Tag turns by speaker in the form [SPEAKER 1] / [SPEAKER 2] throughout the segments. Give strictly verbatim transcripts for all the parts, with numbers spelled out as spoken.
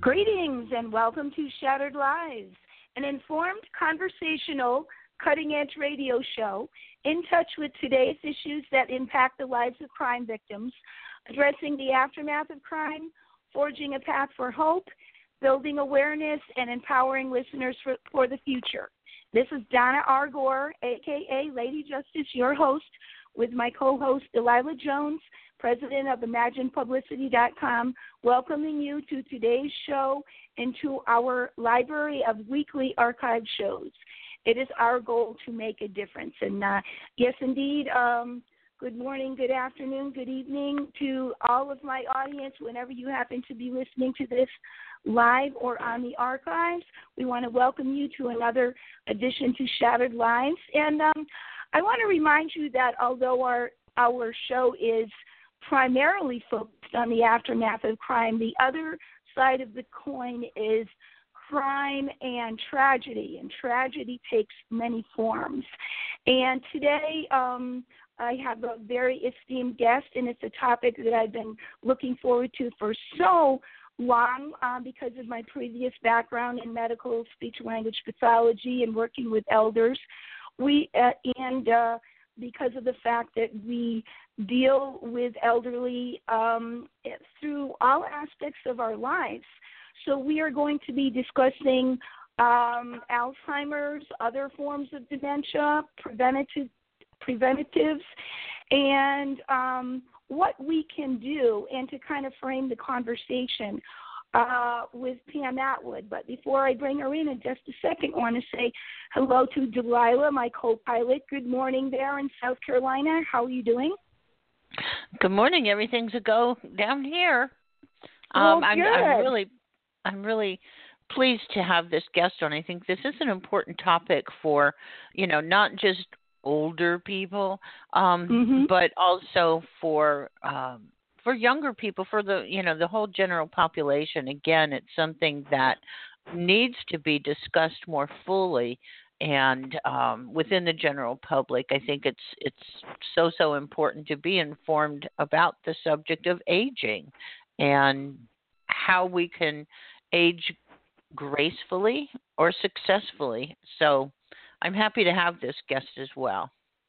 [SPEAKER 1] Greetings and welcome to Shattered Lives, an informed, conversational, cutting-edge radio show in touch with today's issues that impact the lives of crime victims, addressing the aftermath of crime, forging a path for hope, building awareness, and empowering listeners for, for the future. This is Donna R. Gore, a k a. Lady Justice, your host, with my co-host Delilah Jones, president of Imagine Publicity dot com, welcoming you to today's show and to our library of weekly archive shows. It is our goal to make a difference. And uh, yes, indeed, um, good morning, good afternoon, good evening to all of my audience, whenever you happen to be listening to this live or on the archives. We want to welcome you to another edition to Shattered Lives. And um, I want to remind you that although our, our show is primarily focused on the aftermath of crime, the other side of the coin is crime and tragedy, and tragedy takes many forms. And today um, I have a very esteemed guest, and it's a topic that I've been looking forward to for so long uh, because of my previous background in medical speech-language pathology and working with elders. We uh, and uh, because of the fact that we deal with elderly um, through all aspects of our lives. So we are going to be discussing um, Alzheimer's, other forms of dementia, preventative, preventatives, and um, what we can do, and to kind of frame the conversation uh, with Pam Atwood. But before I bring her in in just a second, I want to say hello to Delilah, my co-pilot. Good morning there in South Carolina. How are you doing?
[SPEAKER 2] Good morning. Everything's a go down here.
[SPEAKER 1] Oh,
[SPEAKER 2] um, I'm,
[SPEAKER 1] good.
[SPEAKER 2] I'm really, I'm really pleased to have this guest on. I think this is an important topic for, you know, not just older people, um,
[SPEAKER 1] mm-hmm.
[SPEAKER 2] but also for um, for younger people, for the, you know, the whole general population. Again, it's something that needs to be discussed more fully. And um, within the general public, I think it's it's so, so important to be informed about the subject of aging and how we can age gracefully or successfully. So I'm happy to have this guest as well.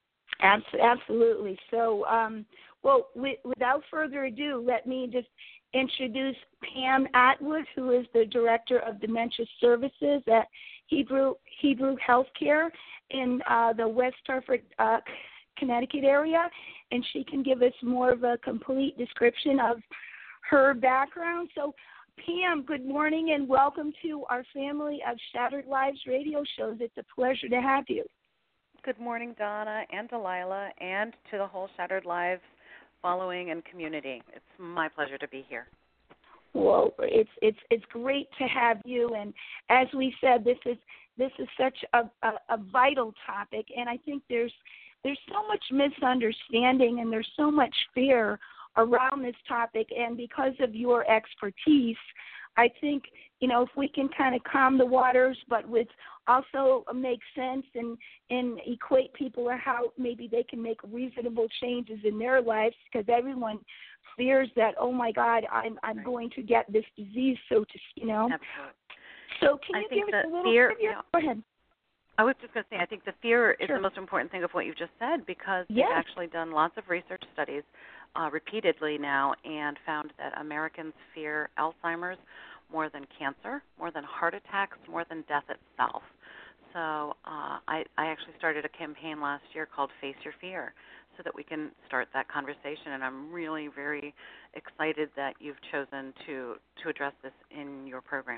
[SPEAKER 1] Absolutely. So, um, well, w- without further ado, let me just introduce Pam Atwood, who is the Director of Dementia Services at Hebrew Hebrew Healthcare in uh, the West Hartford, uh, Connecticut area, and she can give us more of a complete description of her background. So, Pam, good morning and welcome to our family of Shattered Lives radio shows. It's a pleasure to have you.
[SPEAKER 3] Good morning, Donna and Delilah, and to the whole Shattered Lives following and community. It's my pleasure to be here.
[SPEAKER 1] Well, it's it's it's great to have you, and as we said, this is this is such a, a, a vital topic, and I think there's there's so much misunderstanding and there's so much fear around this topic, and because of your expertise, I think, you know, if we can kind of calm the waters, but with also make sense and, and equate people to how maybe they can make reasonable changes in their lives, because everyone fears that, oh my God, I'm I'm
[SPEAKER 3] right.
[SPEAKER 1] going to get this disease, so to, you know.
[SPEAKER 3] Absolutely.
[SPEAKER 1] So can
[SPEAKER 3] I
[SPEAKER 1] you
[SPEAKER 3] think
[SPEAKER 1] give us a little
[SPEAKER 3] fear,
[SPEAKER 1] bit of your,
[SPEAKER 3] you know,
[SPEAKER 1] go ahead.
[SPEAKER 3] I was just going to say, I think the fear is
[SPEAKER 1] Sure.
[SPEAKER 3] the most important thing of what you just said, because
[SPEAKER 1] Yes.
[SPEAKER 3] they've actually done lots of research studies uh, repeatedly now and found that Americans fear Alzheimer's more than cancer, more than heart attacks, more than death itself. So uh, I, I actually started a campaign last year called Face Your Fear, so that we can start that conversation. And I'm really very excited that you've chosen to, to address this in your program.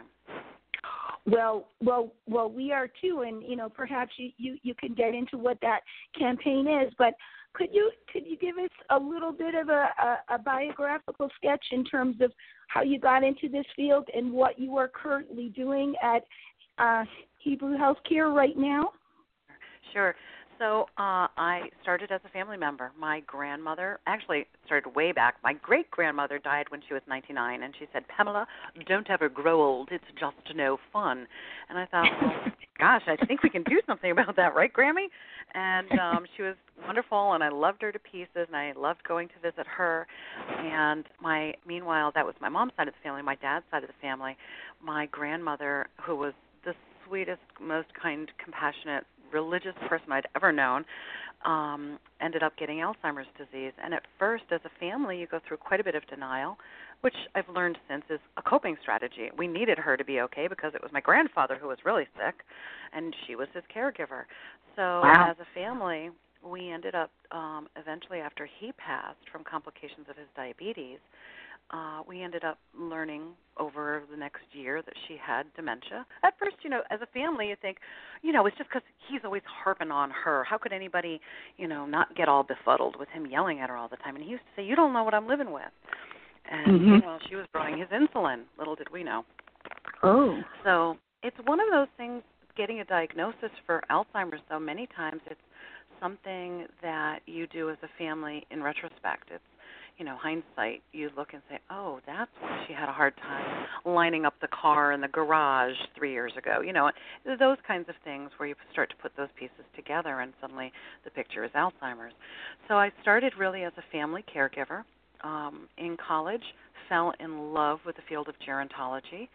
[SPEAKER 1] Well, well, well, we are too, and you know, perhaps you, you, you can get into what that campaign is. But could you could you give us a little bit of a, a, a biographical sketch in terms of how you got into this field and what you are currently doing at uh, Hebrew Healthcare right now?
[SPEAKER 3] Sure. So uh, I started as a family member. My grandmother, actually started way back. My great-grandmother died when she was ninety-nine, and she said, Pamela, don't ever grow old. It's just no fun. And I thought, well, gosh, I think we can do something about that, right, Grammy? And um, she was wonderful, and I loved her to pieces, and I loved going to visit her. And my, meanwhile, that was my mom's side of the family. My dad's side of the family, my grandmother, who was the sweetest, most kind, compassionate, religious person I'd ever known, um, ended up getting Alzheimer's disease. And at first, as a family, you go through quite a bit of denial, which I've learned since is a coping strategy. We needed her to be okay because it was my grandfather who was really sick, and she was his caregiver. So
[SPEAKER 1] wow.
[SPEAKER 3] as a family, we ended up um, eventually, after he passed from complications of his diabetes, Uh, we ended up learning over the next year that she had dementia. At first, you know, as a family, you think, you know, it's just because he's always harping on her. How could anybody, you know, not get all befuddled with him yelling at her all the time? And he used to say, you don't know what I'm living with. And
[SPEAKER 1] mm-hmm.
[SPEAKER 3] meanwhile, she was growing his insulin. Little did we know.
[SPEAKER 1] Oh.
[SPEAKER 3] So it's one of those things, getting a diagnosis for Alzheimer's, though many times it's something that you do as a family in retrospect. It's, you know, hindsight, you look and say, oh, that's why she had a hard time lining up the car in the garage three years ago. You know, those kinds of things where you start to put those pieces together and suddenly the picture is Alzheimer's. So I started really as a family caregiver. Um, in college, fell in love with the field of gerontology.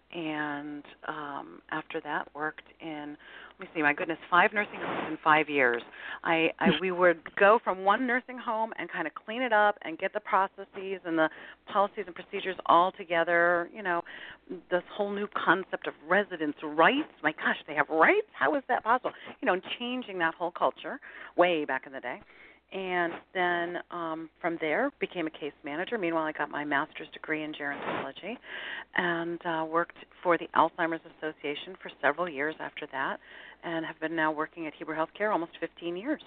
[SPEAKER 3] And um, after that, worked in, let me see, my goodness, five nursing homes in five years. I, I we would go from one nursing home and kind of clean it up and get the processes and the policies and procedures all together. You know, this whole new concept of residents' rights. My gosh, they have rights? How is that possible? You know, and changing that whole culture way back in the day. And then um, from there, became a case manager. Meanwhile, I got my master's degree in gerontology and uh, worked for the Alzheimer's Association for several years after that, and have been now working at Hebrew Healthcare almost fifteen years.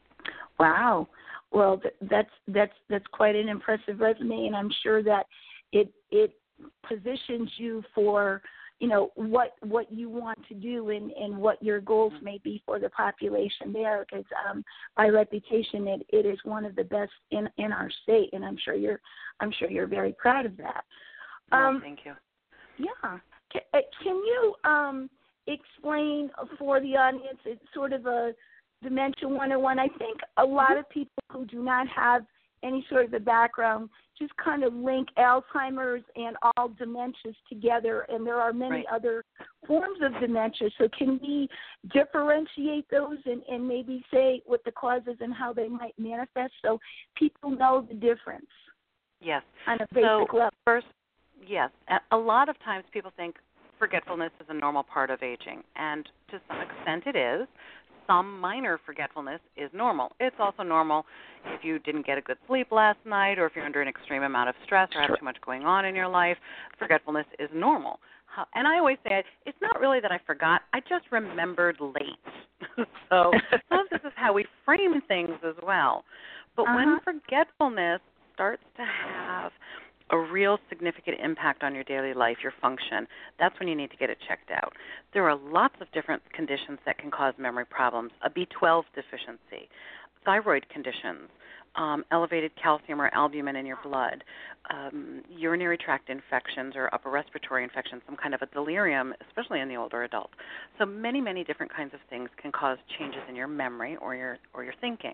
[SPEAKER 1] Wow. Well, th- that's that's that's quite an impressive resume, and I'm sure that it it positions you for, you know, what what you want to do and, and what your goals may be for the population there, because um, by reputation it, it is one of the best in, in our state, and I'm sure you're I'm sure you're very proud of that. Um,
[SPEAKER 3] oh, thank you.
[SPEAKER 1] Yeah. Can, can you um, explain for the audience, it's sort of a Dementia one oh one. I think a lot of people who do not have any sort of a background just kind of link Alzheimer's and all dementias together, and there are many
[SPEAKER 3] right.
[SPEAKER 1] other forms of dementia. So can we differentiate those and, and maybe say what the causes and how they might manifest so people know the difference?
[SPEAKER 3] Yes.
[SPEAKER 1] On a basic
[SPEAKER 3] so
[SPEAKER 1] level.
[SPEAKER 3] First, yes. A lot of times people think forgetfulness is a normal part of aging, and to some extent it is. Some minor forgetfulness is normal. It's also normal if you didn't get a good sleep last night, or if you're under an extreme amount of stress or have too much going on in your life. Forgetfulness is normal. And I always say, it's not really that I forgot. I just remembered late. So some of this is how we frame things as well. But uh-huh. when forgetfulness starts to have a real significant impact on your daily life, your function, that's when you need to get it checked out. There are lots of different conditions that can cause memory problems. A B twelve deficiency, thyroid conditions, um, elevated calcium or albumin in your blood, um, urinary tract infections or upper respiratory infections, some kind of a delirium, especially in the older adult. So many, many different kinds of things can cause changes in your memory or your or your thinking.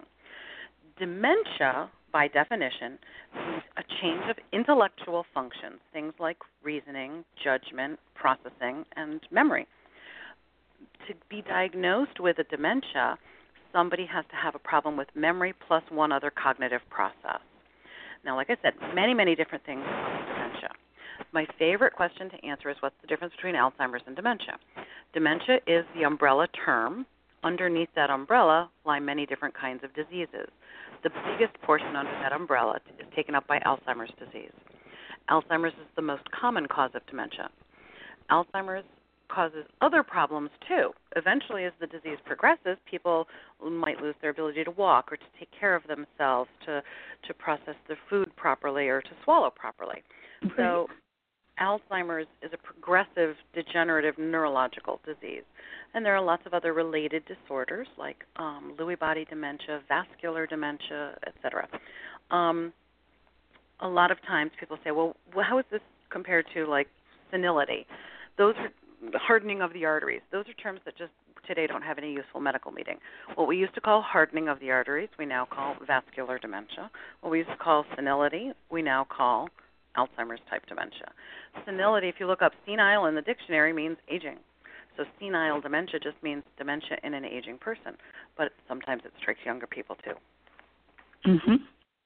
[SPEAKER 3] Dementia, by definition, means a change of intellectual functions, things like reasoning, judgment, processing, and memory. To be diagnosed with a dementia, somebody has to have a problem with memory plus one other cognitive process. Now, like I said, many, many different things cause dementia. My favorite question to answer is, what's the difference between Alzheimer's and dementia? Dementia is the umbrella term. Underneath that umbrella lie many different kinds of diseases. The biggest portion under that umbrella is taken up by Alzheimer's disease. Alzheimer's is the most common cause of dementia. Alzheimer's causes other problems too. Eventually, as the disease progresses, people might lose their ability to walk or to take care of themselves, to, to process their food properly or to swallow properly. So Alzheimer's is a progressive degenerative neurological disease. And there are lots of other related disorders like um, Lewy body dementia, vascular dementia, et cetera. Um, a lot of times people say, well, how is this compared to like senility? Those are the hardening of the arteries. Those are terms that just today don't have any useful medical meaning. What we used to call hardening of the arteries, we now call vascular dementia. What we used to call senility, we now call Alzheimer's type dementia. Senility, if you look up senile in the dictionary, means aging. So senile dementia just means dementia in an aging person, but sometimes it strikes younger people too.
[SPEAKER 1] Mhm.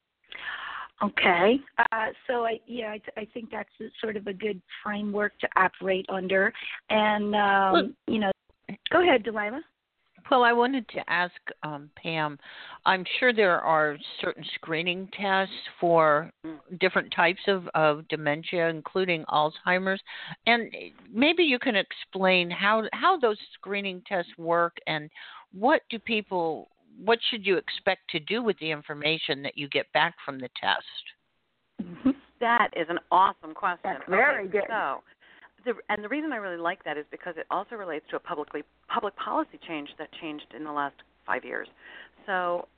[SPEAKER 1] Okay. Uh, so I, yeah, I, th- I think that's a, sort of a good framework to operate under. And um,
[SPEAKER 2] Well,
[SPEAKER 1] you know, go ahead, Delilah.
[SPEAKER 2] Well, I wanted to ask um, Pam, I'm sure there are certain screening tests for different types of, of dementia, including Alzheimer's. And maybe you can explain how, how those screening tests work and what do people, what should you expect to do with the information that you get back from the test?
[SPEAKER 1] Mm-hmm.
[SPEAKER 3] That is an awesome question.
[SPEAKER 1] That's very
[SPEAKER 3] okay,
[SPEAKER 1] good.
[SPEAKER 3] So, the, and the reason I really like that is because it also relates to a publicly public policy change that changed in the last five years. So,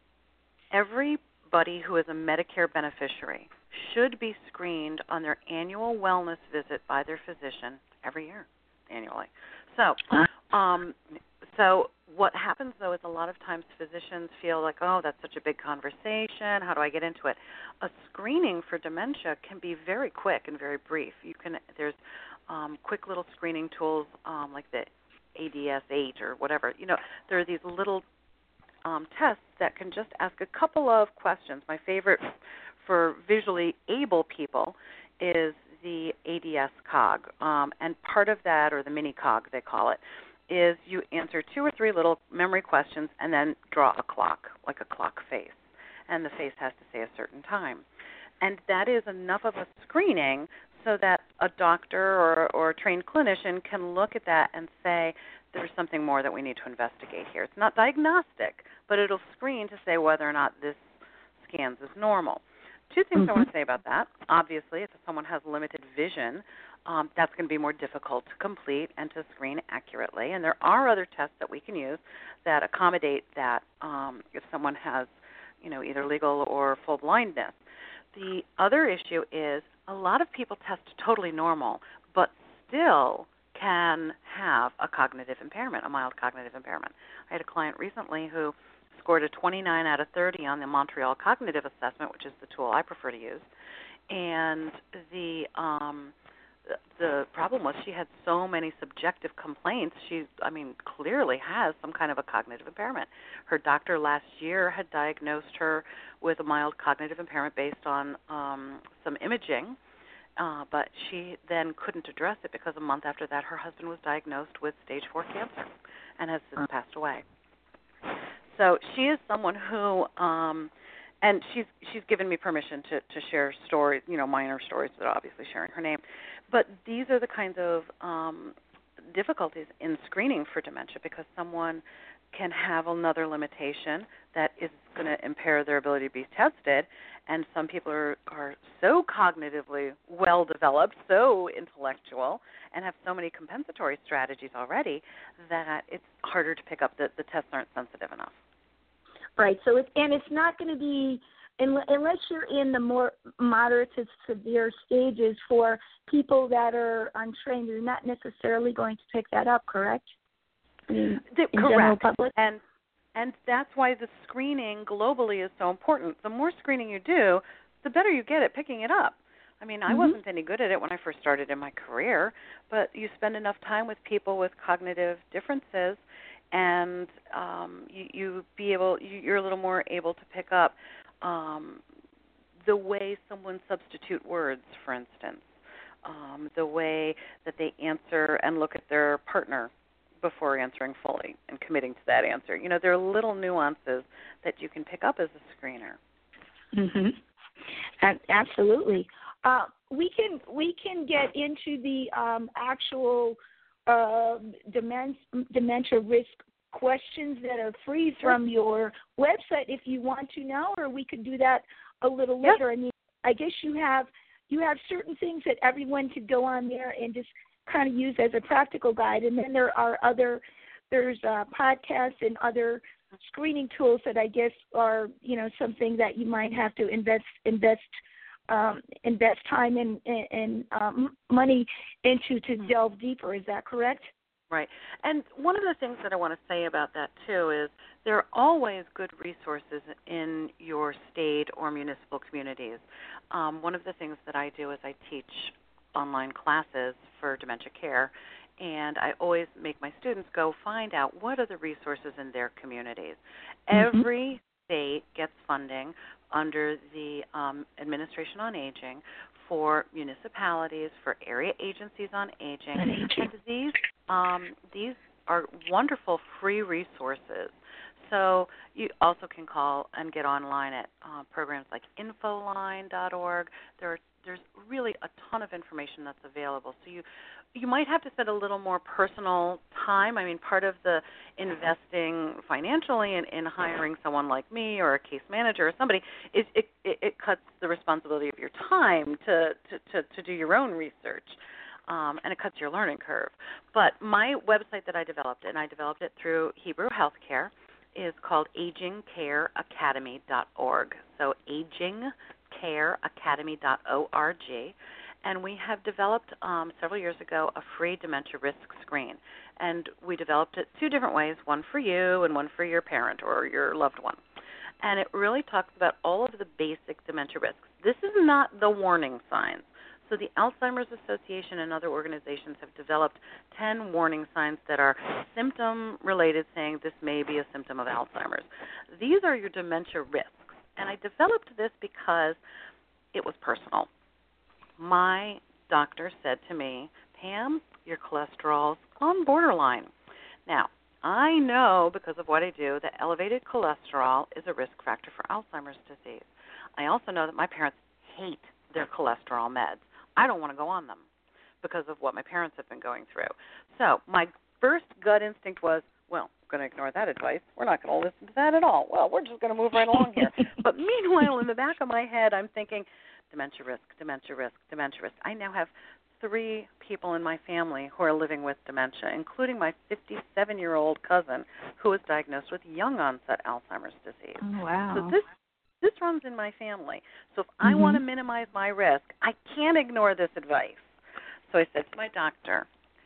[SPEAKER 3] everybody who is a Medicare beneficiary should be screened on their annual wellness visit by their physician every year, annually. So, um, so what happens though is a lot of times physicians feel like, oh, that's such a big conversation. How do I get into it? A screening for dementia can be very quick and very brief. You can there's um, quick little screening tools um, like the A D S eight or whatever. You know, there are these little um, tests that can just ask a couple of questions. My favorite for visually able people is the A D S cog, um, and part of that, or the mini cog they call it, is you answer two or three little memory questions and then draw a clock, like a clock face. And the face has to say a certain time. And that is enough of a screening so that a doctor or, or a trained clinician can look at that and say, there's something more that we need to investigate here. It's not diagnostic, but it'll screen to say whether or not this scans as normal. Two things mm-hmm. I want to say about that. Obviously, if someone has limited vision, um, that's going to be more difficult to complete and to screen accurately. And there are other tests that we can use that accommodate that um, if someone has, you know, either legal or full blindness. The other issue is a lot of people test totally normal, but still can have a cognitive impairment, a mild cognitive impairment. I had a client recently who scored a twenty-nine out of thirty on the Montreal Cognitive Assessment, which is the tool I prefer to use. And the um, the problem was she had so many subjective complaints. She, I mean, clearly has some kind of a cognitive impairment. Her doctor last year had diagnosed her with a mild cognitive impairment based on um, some imaging, uh, but she then couldn't address it because a month after that her husband was diagnosed with stage four cancer and has since passed away. So she is someone who, um, and she's she's given me permission to, to share stories, you know, minor stories, but obviously sharing her name. But these are the kinds of um, difficulties in screening for dementia because someone can have another limitation that is going to impair their ability to be tested, and some people are, are so cognitively well developed, so intellectual, and have so many compensatory strategies already that it's harder to pick up. The, the tests aren't sensitive enough.
[SPEAKER 1] Right. So, it's, and it's not going to be, unless you're in the more moderate to severe stages for people that are untrained, you're not necessarily going to pick that up, correct? I mean,
[SPEAKER 3] the,
[SPEAKER 1] in
[SPEAKER 3] correct.
[SPEAKER 1] General public?
[SPEAKER 3] And and that's why the screening globally is so important. The more screening you do, the better you get at picking it up. I mean, I mm-hmm. wasn't any good at it when I first started in my career, but you spend enough time with people with cognitive differences, and um, you, you be able, you, you're a little more able to pick up um, the way someone substitute words, for instance, um, the way that they answer and look at their partner before answering fully and committing to that answer. You know, there are little nuances that you can pick up as a screener.
[SPEAKER 1] Mm-hmm. Absolutely. Uh, we can we can get into the um, actual uh, demen- dementia risk questions that are free from your website if you want to now, or we could do that a little
[SPEAKER 3] yep.
[SPEAKER 1] later. I mean, I guess you have you have certain things that everyone could go on there and just kind of use as a practical guide. And then there are other, there's uh, podcasts and other screening tools that I guess are, you know, something that you might have to invest invest um, invest time and, and um, money into to delve deeper. Is that correct?
[SPEAKER 3] Right. And one of the things that I want to say about that, too, is there are always good resources in your state or municipal communities. Um, one of the things that I do is I teach online classes for dementia care, and I always make my students go find out what are the resources in their communities. Mm-hmm. Every state gets funding under the um, Administration on Aging for municipalities, for area agencies on aging, and these um, these are wonderful free resources. So you also can call and get online at uh, programs like infoline dot org. There are, there's really a ton of information that's available. So you you might have to spend a little more personal time. I mean, part of the investing financially in, in hiring someone like me or a case manager or somebody is it, it, it cuts the responsibility of your time to, to, to, to do your own research. Um, and it cuts your learning curve. But my website that I developed, and I developed it through Hebrew Healthcare, is called aging care academy dot org. So aging care academy dot org. And we have developed um, several years ago a free dementia risk screen. And we developed it two different ways, one for you and one for your parent or your loved one. And it really talks about all of the basic dementia risks. This is not the warning signs. So the Alzheimer's Association and other organizations have developed ten warning signs that are symptom-related, saying this may be a symptom of Alzheimer's. These are your dementia risks. And I developed this because it was personal. My doctor said to me, Pam, your cholesterol's on borderline. Now, I know because of what I do that elevated cholesterol is a risk factor for Alzheimer's disease. I also know that my parents hate their cholesterol meds. I don't want to go on them because of what my parents have been going through. So my first gut instinct was, well, I'm going to ignore that advice. We're not going to listen to that at all. Well, we're just going to move right along here. But meanwhile, in the back of my head, I'm thinking, dementia risk, dementia risk, dementia risk. I now have three people in my family who are living with dementia, including my fifty-seven-year-old cousin who was diagnosed with young-onset Alzheimer's disease.
[SPEAKER 1] Oh, wow.
[SPEAKER 3] So this this runs in my family. So if mm-hmm. I want to minimize my risk, I can't ignore this advice. So I said to my doctor,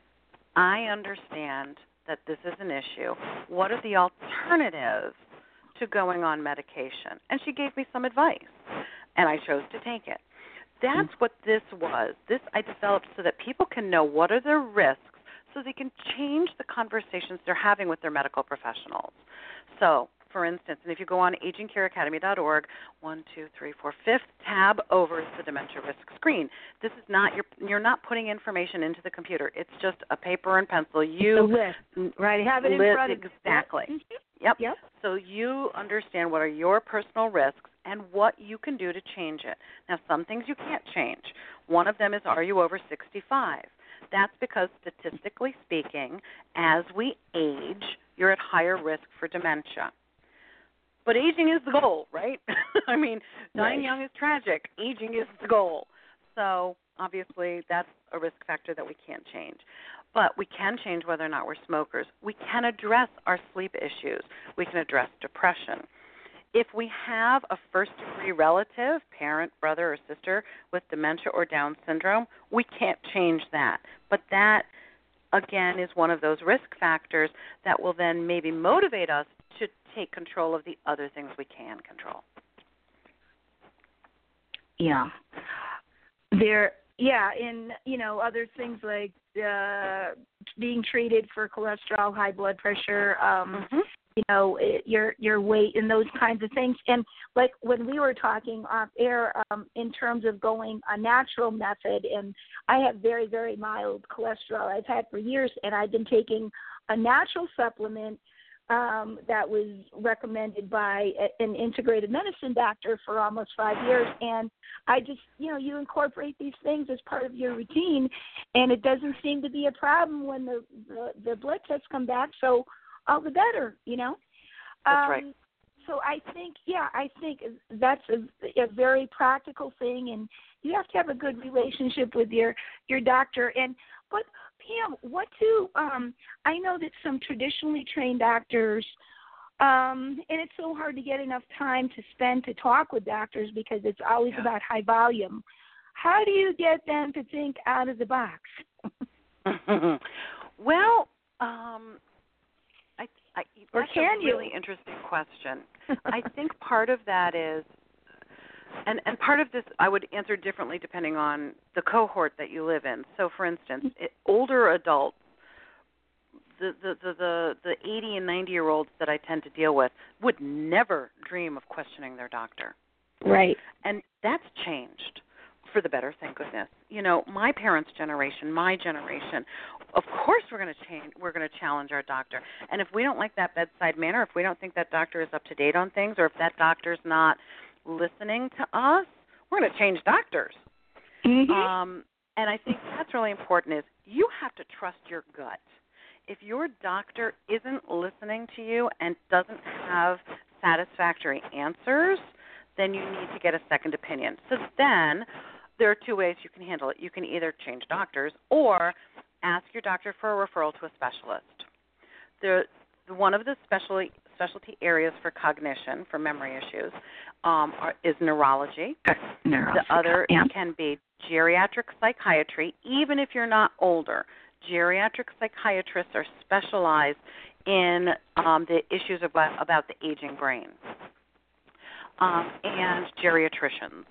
[SPEAKER 3] I understand that this is an issue. What are the alternatives to going on medication? And she gave me some advice, and I chose to take it. That's what this was. This I developed so that people can know what are their risks so they can change the conversations they're having with their medical professionals. So, for instance, and if you go on aging care academy dot org, one, two, three, four, fifth tab over is the dementia risk screen. This is not, you're, you're not putting information into the computer. It's just a paper and pencil. You
[SPEAKER 1] list, right? Have it in
[SPEAKER 3] list,
[SPEAKER 1] front of you.
[SPEAKER 3] Exactly. Yep. Yep. So you understand what are your personal risks and what you can do to change it. Now, some things you can't change. One of them is, are you over sixty-five? That's because, statistically speaking, as we age, you're at higher risk for dementia. But aging is the goal, right? I mean, dying
[SPEAKER 1] right.
[SPEAKER 3] young is tragic. Aging is the goal. So, obviously, that's a risk factor that we can't change. But we can change whether or not we're smokers. We can address our sleep issues. We can address depression. If we have a first-degree relative, parent, brother, or sister with dementia or Down syndrome, we can't change that. But that, again, is one of those risk factors that will then maybe motivate us to take control of the other things we can control.
[SPEAKER 1] Yeah. There, yeah, and, you know, other things like uh, being treated for cholesterol, high blood pressure, um, mm-hmm. you know, your your weight and those kinds of things. And like when we were talking off air um, in terms of going a natural method, and I have very, very mild cholesterol I've had for years, and I've been taking a natural supplement um, that was recommended by a, an integrated medicine doctor for almost five years. And I just, you know, you incorporate these things as part of your routine, and it doesn't seem to be a problem when the, the, the blood tests come back. So all the better, you know.
[SPEAKER 3] That's right.
[SPEAKER 1] Um, so I think, yeah, I think that's a, a very practical thing, and you have to have a good relationship with your, your doctor. And but Pam, what do um, I know that some traditionally trained doctors, um, and it's so hard to get enough time to spend to talk with doctors because it's always
[SPEAKER 3] Yeah.
[SPEAKER 1] about high volume. How do you get them to think out of the box?
[SPEAKER 3] Well, um, I, I,
[SPEAKER 1] Or
[SPEAKER 3] that's
[SPEAKER 1] can
[SPEAKER 3] a
[SPEAKER 1] you?
[SPEAKER 3] really interesting question. I think part of that is, and, and part of this I would answer differently depending on the cohort that you live in. So, for instance, it, older adults, the, the, the, the, the eighty and ninety-year-olds that I tend to deal with would never dream of questioning their doctor.
[SPEAKER 1] Right.
[SPEAKER 3] And that's changed for the better, thank goodness. You know, my parents' generation, my generation, of course we're going to change. We're going to challenge our doctor. And if we don't like that bedside manner, if we don't think that doctor is up to date on things, or if that doctor's not listening to us, we're going to change doctors.
[SPEAKER 1] Mm-hmm.
[SPEAKER 3] Um, and I think that's really important. Is you have to trust your gut. If your doctor isn't listening to you and doesn't have satisfactory answers, then you need to get a second opinion. So then there are two ways you can handle it. You can either change doctors or ask your doctor for a referral to a specialist. The, one of the specialty, specialty areas for cognition, for memory issues, um, are, is neurology.
[SPEAKER 1] Neurology.
[SPEAKER 3] The other
[SPEAKER 1] Yeah.
[SPEAKER 3] can be geriatric psychiatry, even if you're not older. Geriatric psychiatrists are specialized in um, the issues about, about the aging brain, um, and geriatricians.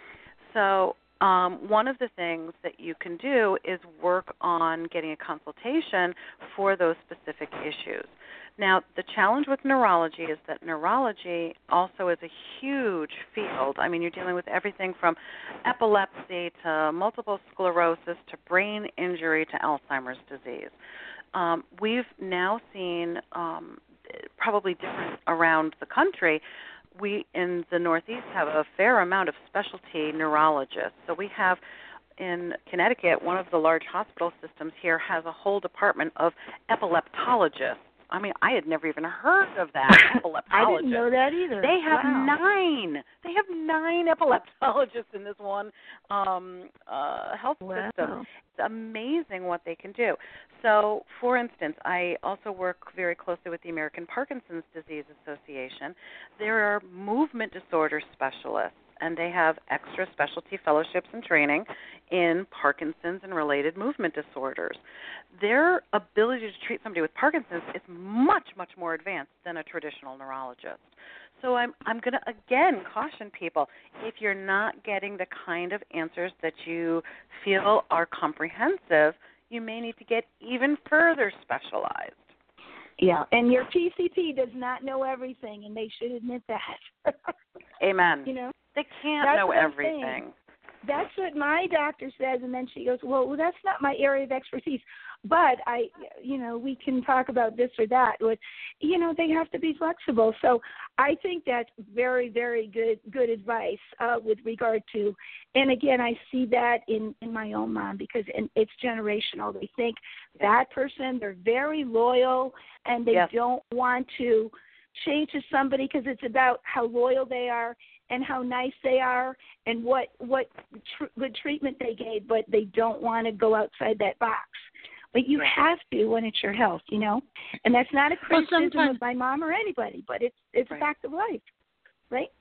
[SPEAKER 3] So um, one of the things that you can do is work on getting a consultation for those specific issues. Now, the challenge with neurology is that neurology also is a huge field. I mean, you're dealing with everything from epilepsy to multiple sclerosis to brain injury to Alzheimer's disease. Um, we've now seen, um, probably different around the country, we in the Northeast have a fair amount of specialty neurologists. So we have in Connecticut, one of the large hospital systems here has a whole department of epileptologists. I mean, I had never even heard of that, epileptologist.
[SPEAKER 1] I didn't know that either.
[SPEAKER 3] They have
[SPEAKER 1] Wow.
[SPEAKER 3] nine. They have nine epileptologists in this one um, uh, health
[SPEAKER 1] Wow.
[SPEAKER 3] system. It's amazing what they can do. So, for instance, I also work very closely with the American Parkinson's Disease Association. There are movement disorder specialists, and they have extra specialty fellowships and training in Parkinson's and related movement disorders. Their ability to treat somebody with Parkinson's is much, much more advanced than a traditional neurologist. So I'm I'm going to, again, caution people, if you're not getting the kind of answers that you feel are comprehensive, you may need to get even further specialized.
[SPEAKER 1] Yeah, and your P C P does not know everything, and they should admit that.
[SPEAKER 3] Amen.
[SPEAKER 1] You know,
[SPEAKER 3] they can't
[SPEAKER 1] that's
[SPEAKER 3] know
[SPEAKER 1] what I'm
[SPEAKER 3] everything.
[SPEAKER 1] saying. That's what my doctor says, and then she goes, well, well, that's not my area of expertise. But I, you know, we can talk about this or that. But, you know, they have to be flexible. So I think that's very, very good, good advice uh, with regard to. And again, I see that in, in my own mom because it's generational. They think that person, they're very loyal, and they
[SPEAKER 3] Yes.
[SPEAKER 1] don't want to change to somebody because it's about how loyal they are and how nice they are and what what tr- good treatment they gave, but they don't want to go outside that box. But you have to when it's your health, you know. And that's not a criticism
[SPEAKER 2] sometimes-
[SPEAKER 1] of my mom or anybody, but it's it's
[SPEAKER 3] Right.
[SPEAKER 1] a fact of life, right?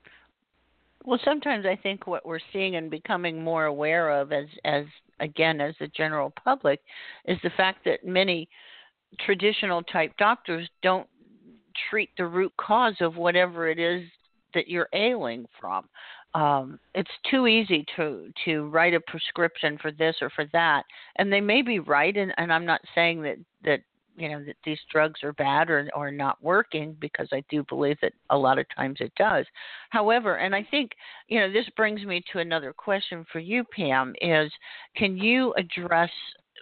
[SPEAKER 2] Well, sometimes I think what we're seeing and becoming more aware of as, as again, as the general public, is the fact that many traditional type doctors don't treat the root cause of whatever it is that you're ailing from. Um, it's too easy to, to write a prescription for this or for that, and they may be right, and, and I'm not saying that, that you know that these drugs are bad or, or not working, because I do believe that a lot of times it does. However, and I think, you know, this brings me to another question for you, Pam, is can you address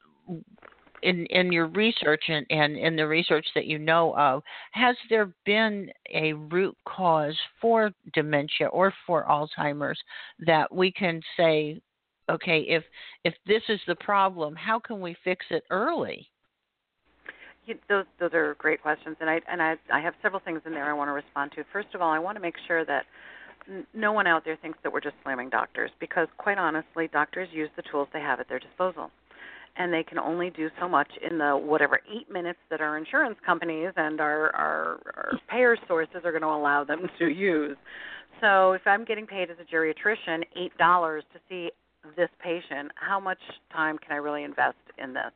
[SPEAKER 2] in, in your research and, and in the research that you know of, has there been a root cause for dementia or for Alzheimer's that we can say, okay, if if this is the problem, how can we fix it early?
[SPEAKER 3] you, those those are great questions, and I and I I have several things in there I want to respond to. First of all, I want to make sure that n- no one out there thinks that we're just slamming doctors, because quite honestly, doctors use the tools they have at their disposal, and they can only do so much in the whatever eight minutes that our insurance companies and our our, our payer sources are going to allow them to use. So if I'm getting paid as a geriatrician eight dollars to see this patient, how much time can I really invest in this?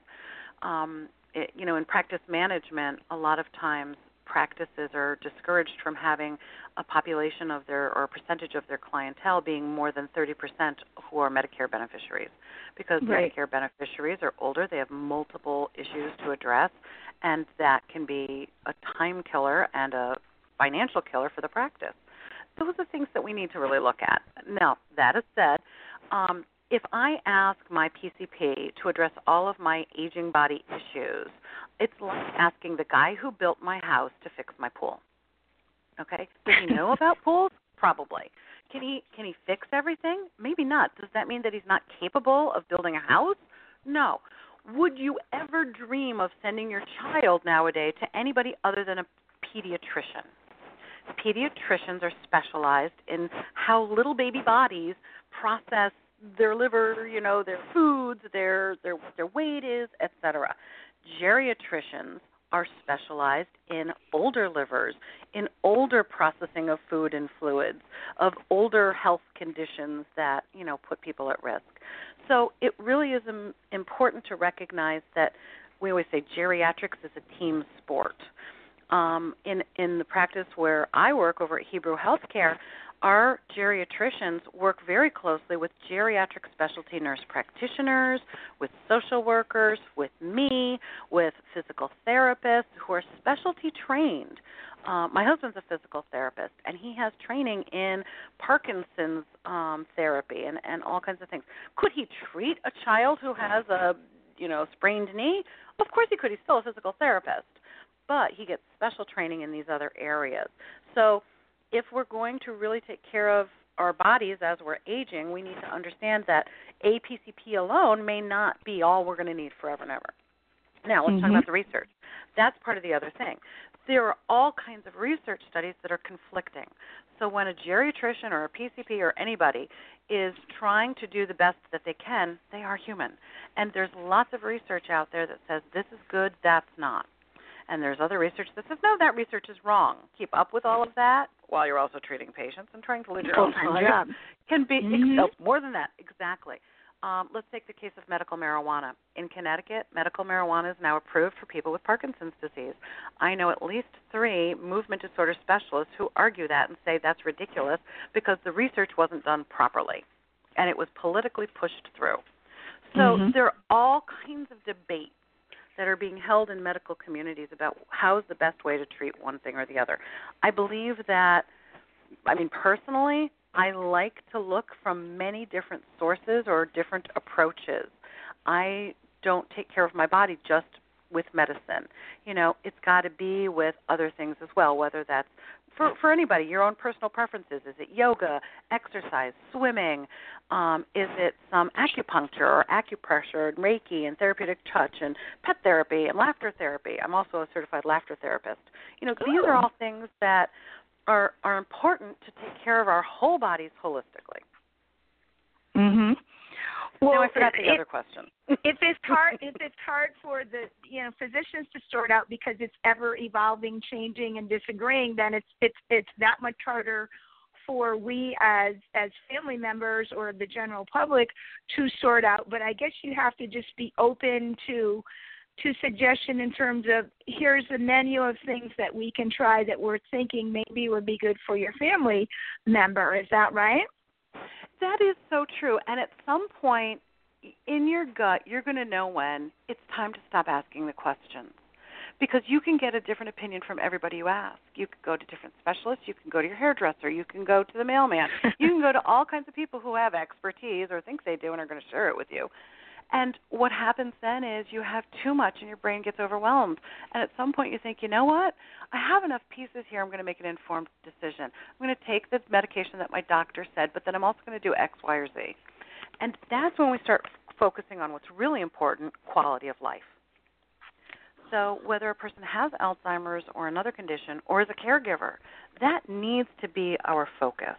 [SPEAKER 3] Um, it, you know, in practice management, a lot of times practices are discouraged from having a population of their, or a percentage of their clientele being more than thirty percent who are Medicare beneficiaries, because
[SPEAKER 1] right.
[SPEAKER 3] Medicare beneficiaries are older, they have multiple issues to address, and that can be a time killer and a financial killer for the practice. Those are things that we need to really look at. Now, that is said, um, if I ask my P C P to address all of my aging body issues, it's like asking the guy who built my house to fix my pool. Okay? Does he know about pools? Probably. Can he can he fix everything? Maybe not. Does that mean that he's not capable of building a house? No. Would you ever dream of sending your child nowadays to anybody other than a pediatrician? Pediatricians are specialized in how little baby bodies process their liver, you know, their foods, their their what their weight is, et cetera. Geriatricians are specialized in older livers, in older processing of food and fluids, of older health conditions that, you know, put people at risk. So it really is um, important to recognize that we always say geriatrics is a team sport. Um, in in the practice where I work over at Hebrew Healthcare, our geriatricians work very closely with geriatric specialty nurse practitioners, with social workers, with me, with physical therapists who are specialty trained. Uh, my husband's a physical therapist, and he has training in Parkinson's um, therapy and, and all kinds of things. Could he treat a child who has a, you know, sprained knee? Of course he could. He's still a physical therapist, but he gets special training in these other areas. So if we're going to really take care of our bodies as we're aging, we need to understand that a P C P alone may not be all we're going to need forever and ever. Now, let's mm-hmm. talk about the research. That's part of the other thing. There are all kinds of research studies that are conflicting. So when a geriatrician or a P C P or anybody is trying to do the best that they can, they are human. And there's lots of research out there that says this is good, that's not. And there's other research that says, no, that research is wrong. Keep up with all of that while you're also treating patients and trying to live your own life. Can be mm-hmm. ex- more than that, exactly. Um, let's take the case of medical marijuana. In Connecticut, medical marijuana is now approved for people with Parkinson's disease. I know at least three movement disorder specialists who argue that and say that's ridiculous because the research wasn't done properly and it was politically pushed through. So mm-hmm. there are all kinds of debates that are being held in medical communities about how's the best way to treat one thing or the other. I believe that, I mean, personally, I like to look from many different sources or different approaches. I don't take care of my body just with medicine. You know, it's got to be with other things as well, whether that's for, for anybody, your own personal preferences. Is it yoga, exercise, swimming? Um, is it some acupuncture or acupressure and Reiki and therapeutic touch and pet therapy and laughter therapy? I'm also a certified laughter therapist. You know, these are all things that are are important to take care of our whole bodies holistically.
[SPEAKER 1] Mhm. Well,
[SPEAKER 3] now I forgot the
[SPEAKER 1] it,
[SPEAKER 3] other question.
[SPEAKER 1] if it's hard, if it's hard for the you know physicians to sort out because it's ever evolving, changing, and disagreeing, then it's it's it's that much harder for we as as family members or the general public to sort out. But I guess you have to just be open to to suggestion in terms of here's a menu of things that we can try that we're thinking maybe would be good for your family member. Is that right?
[SPEAKER 3] That is so true. And at some point in your gut, you're going to know when it's time to stop asking the questions, because you can get a different opinion from everybody you ask. You can go to different specialists. You can go to your hairdresser. You can go to the mailman. You can go to all kinds of people who have expertise or think they do and are going to share it with you. And what happens then is you have too much and your brain gets overwhelmed. And at some point you think, you know what? I have enough pieces here. I'm going to make an informed decision. I'm going to take the medication that my doctor said, but then I'm also going to do X, Y, or Z. And that's when we start focusing on what's really important, quality of life. so whether a person has Alzheimer's or another condition or is a caregiver, that needs to be our focus.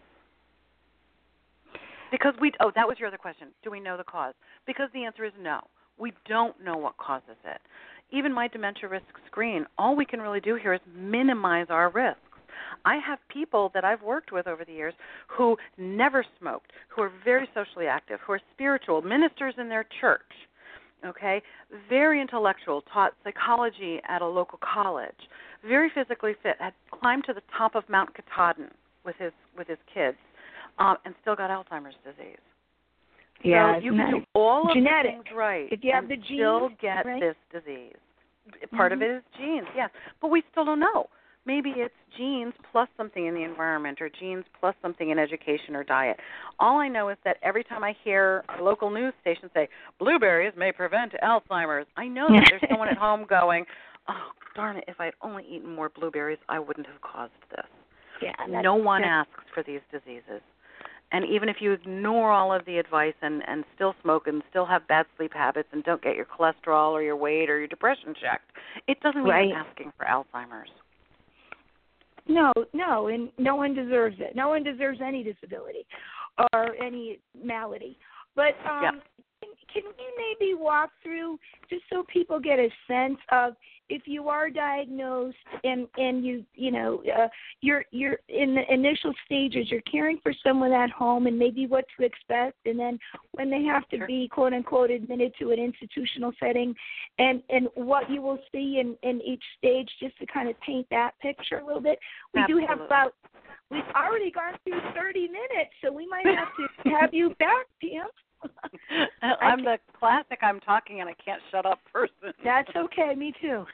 [SPEAKER 3] Because we, oh, that was your other question. Do we know the cause? Because the answer is no. We don't know what causes it. Even my dementia risk screen, all we can really do here is minimize our risks. I have people that I've worked with over the years who never smoked, who are very socially active, who are spiritual, ministers in their church, okay, very intellectual, taught psychology at a local college, very physically fit, had climbed to the top of Mount Katahdin with his with his kids, um, and still got Alzheimer's disease.
[SPEAKER 1] Yeah,
[SPEAKER 3] so you can do all of
[SPEAKER 1] genetic.
[SPEAKER 3] the things right
[SPEAKER 1] if you have
[SPEAKER 3] and
[SPEAKER 1] the genes,
[SPEAKER 3] still get
[SPEAKER 1] right?
[SPEAKER 3] this disease. Part
[SPEAKER 1] mm-hmm.
[SPEAKER 3] of it is genes, yes, but we still don't know. Maybe it's genes plus something in the environment, or genes plus something in education or diet. All I know is that every time I hear a local news station say, blueberries may prevent Alzheimer's, I know that there's someone at home going, oh, darn it, if I'd only eaten more blueberries, I wouldn't have caused this.
[SPEAKER 1] Yeah,
[SPEAKER 3] no one asks for these diseases. And even if you ignore all of the advice and, and still smoke and still have bad sleep habits and don't get your cholesterol or your weight or your depression checked, it doesn't mean
[SPEAKER 1] right.
[SPEAKER 3] you're asking for Alzheimer's.
[SPEAKER 1] No, no, and no one deserves it. No one deserves any disability or any malady. But um,
[SPEAKER 3] yep.
[SPEAKER 1] can, can we maybe walk through, just so people get a sense of, if you are diagnosed and, and you you know uh, you're you're in the initial stages, you're caring for someone at home, and maybe what to expect, and then when they have to
[SPEAKER 3] sure.
[SPEAKER 1] be quote unquote admitted to an institutional setting, and, and what you will see in, in each stage, just to kind of paint that picture a little bit. We
[SPEAKER 3] Absolutely.
[SPEAKER 1] do have about we've already gone through thirty minutes, so we might have to have you back, Pam.
[SPEAKER 3] I'm the classic I'm talking and I can't shut up person.
[SPEAKER 1] That's okay, me too.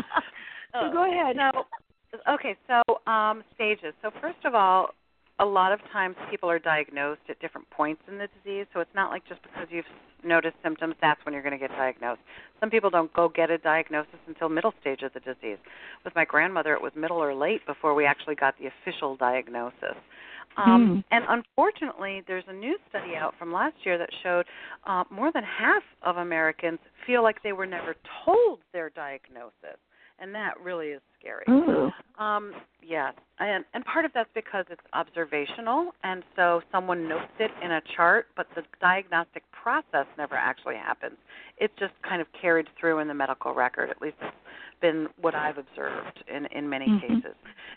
[SPEAKER 1] So go ahead.
[SPEAKER 3] So, okay, so um, stages. So first of all, a lot of times people are diagnosed at different points in the disease, so it's not like just because you've noticed symptoms, that's when you're going to get diagnosed. Some people don't go get a diagnosis until middle stage of the disease. With my grandmother, it was middle or late before we actually got the official diagnosis. Um, mm. And unfortunately, there's a new study out from last year that showed uh, more than half of Americans feel like they were never told their diagnosis, and that really is scary. Um, yes, and, and part of that's because it's observational, and so someone notes it in a chart, but the diagnostic process never actually happens. It's just kind of carried through in the medical record. At least it's been what I've observed in, in many mm-hmm. cases.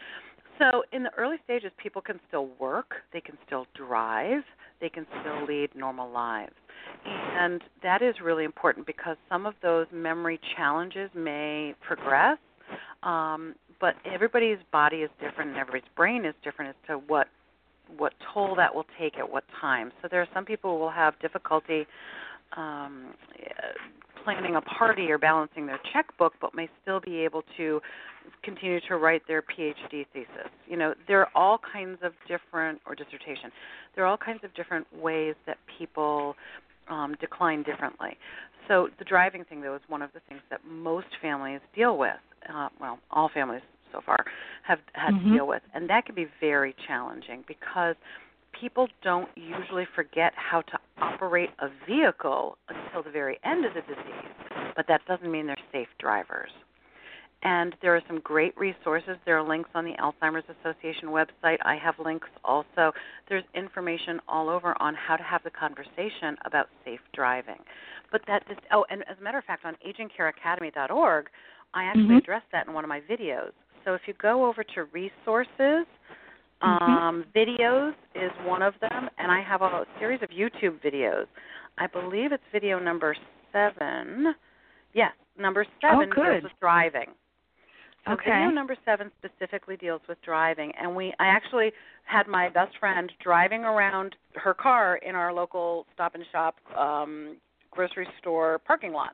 [SPEAKER 3] So in the early stages, people can still work, they can still drive, they can still lead normal lives. And that is really important because some of those memory challenges may progress, um, but everybody's body is different and everybody's brain is different as to what what toll that will take at what time. So there are some people who will have difficulty um, planning a party or balancing their checkbook, but may still be able to continue to write their P H D thesis. You know, there are all kinds of different, or dissertation, there are all kinds of different ways that people um, decline differently. So the driving thing, though, is one of the things that most families deal with. Uh, well, all families so far have had mm-hmm. to deal with, and that can be very challenging because people don't usually forget how to operate a vehicle until the very end of the disease, but that doesn't mean they're safe drivers. And there are some great resources. There are links on the Alzheimer's Association website. I have links also. There's information all over on how to have the conversation about safe driving. But that just, oh, and as a matter of fact, on aging care academy dot org, I actually mm-hmm. addressed that in one of my videos. So if you go over to resources, um, mm-hmm. videos is one of them, and I have a series of YouTube videos. I believe it's video number seven. Yes, number seven
[SPEAKER 1] oh,
[SPEAKER 3] deals with driving. So
[SPEAKER 1] okay.
[SPEAKER 3] video number seven specifically deals with driving, and we I actually had my best friend driving around her car in our local Stop and Shop um, grocery store parking lot.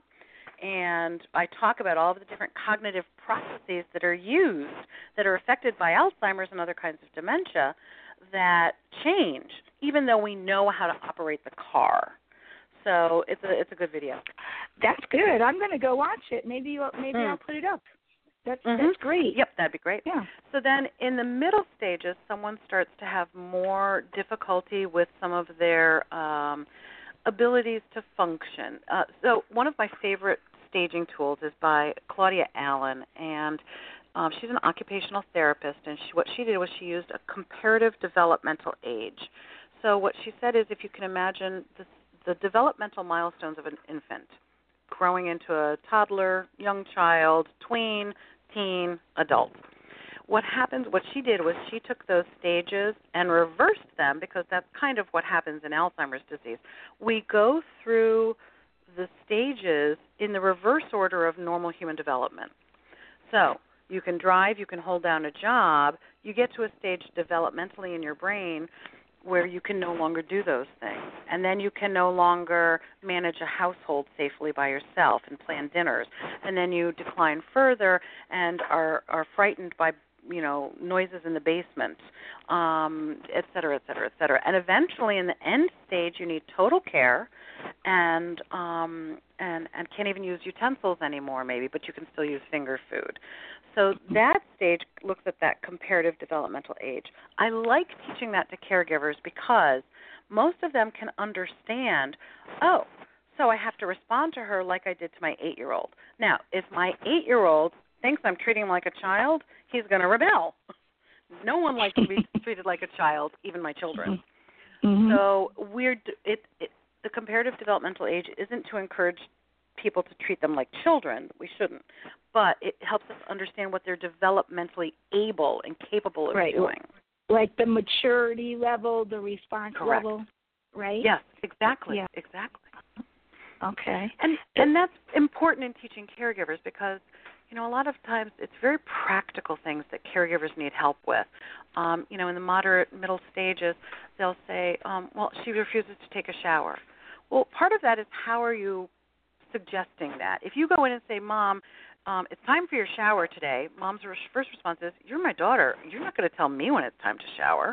[SPEAKER 3] And I talk about all of the different cognitive processes that are used that are affected by Alzheimer's and other kinds of dementia that change, even though we know how to operate the car. So it's a it's a good video.
[SPEAKER 1] That's good. I'm going to go watch it. Maybe you'll, maybe mm. I'll put it up. That's mm-hmm. that's great.
[SPEAKER 3] Yep, that'd be great.
[SPEAKER 1] Yeah.
[SPEAKER 3] So then in the middle stages, someone starts to have more difficulty with some of their um, abilities to function. Uh, so one of my favorite Staging Tools is by Claudia Allen, and um, she's an occupational therapist, and she, what she did was she used a comparative developmental age. So what she said is if you can imagine the, the developmental milestones of an infant, growing into a toddler, young child, tween, teen, adult. What happens, what she did was she took those stages and reversed them, because that's kind of what happens in Alzheimer's disease. We go through the stages in the reverse order of normal human development. So you can drive, you can hold down a job, you get to a stage developmentally in your brain where you can no longer do those things. And then you can no longer manage a household safely by yourself and plan dinners. And then you decline further and are, are frightened by, you know, noises in the basement, um, et cetera, et cetera, et cetera. And eventually in the end stage you need total care and um, and and can't even use utensils anymore maybe, but you can still use finger food. So that stage looks at that comparative developmental age. I like teaching that to caregivers because most of them can understand, oh, so I have to respond to her like I did to my eight-year-old. Now, if my eight-year-old thinks I'm treating him like a child, he's going to rebel. No one likes to be treated like a child, even my children.
[SPEAKER 1] Mm-hmm.
[SPEAKER 3] So we're it, it the comparative developmental age isn't to encourage people to treat them like children. We shouldn't. But it helps us understand what they're developmentally able and capable of
[SPEAKER 1] right.
[SPEAKER 3] doing.
[SPEAKER 1] Like the maturity level, the response
[SPEAKER 3] Correct.
[SPEAKER 1] level, right?
[SPEAKER 3] Yes, exactly.
[SPEAKER 1] Yeah.
[SPEAKER 3] Exactly.
[SPEAKER 1] Okay.
[SPEAKER 3] And and that's important in teaching caregivers because, you know, a lot of times it's very practical things that caregivers need help with. Um, you know, in the moderate middle stages, they'll say, um, well, she refuses to take a shower. Well, part of that is how are you suggesting that? If you go in and say, Mom, um, it's time for your shower today, Mom's first response is, you're my daughter. You're not going to tell me when it's time to shower.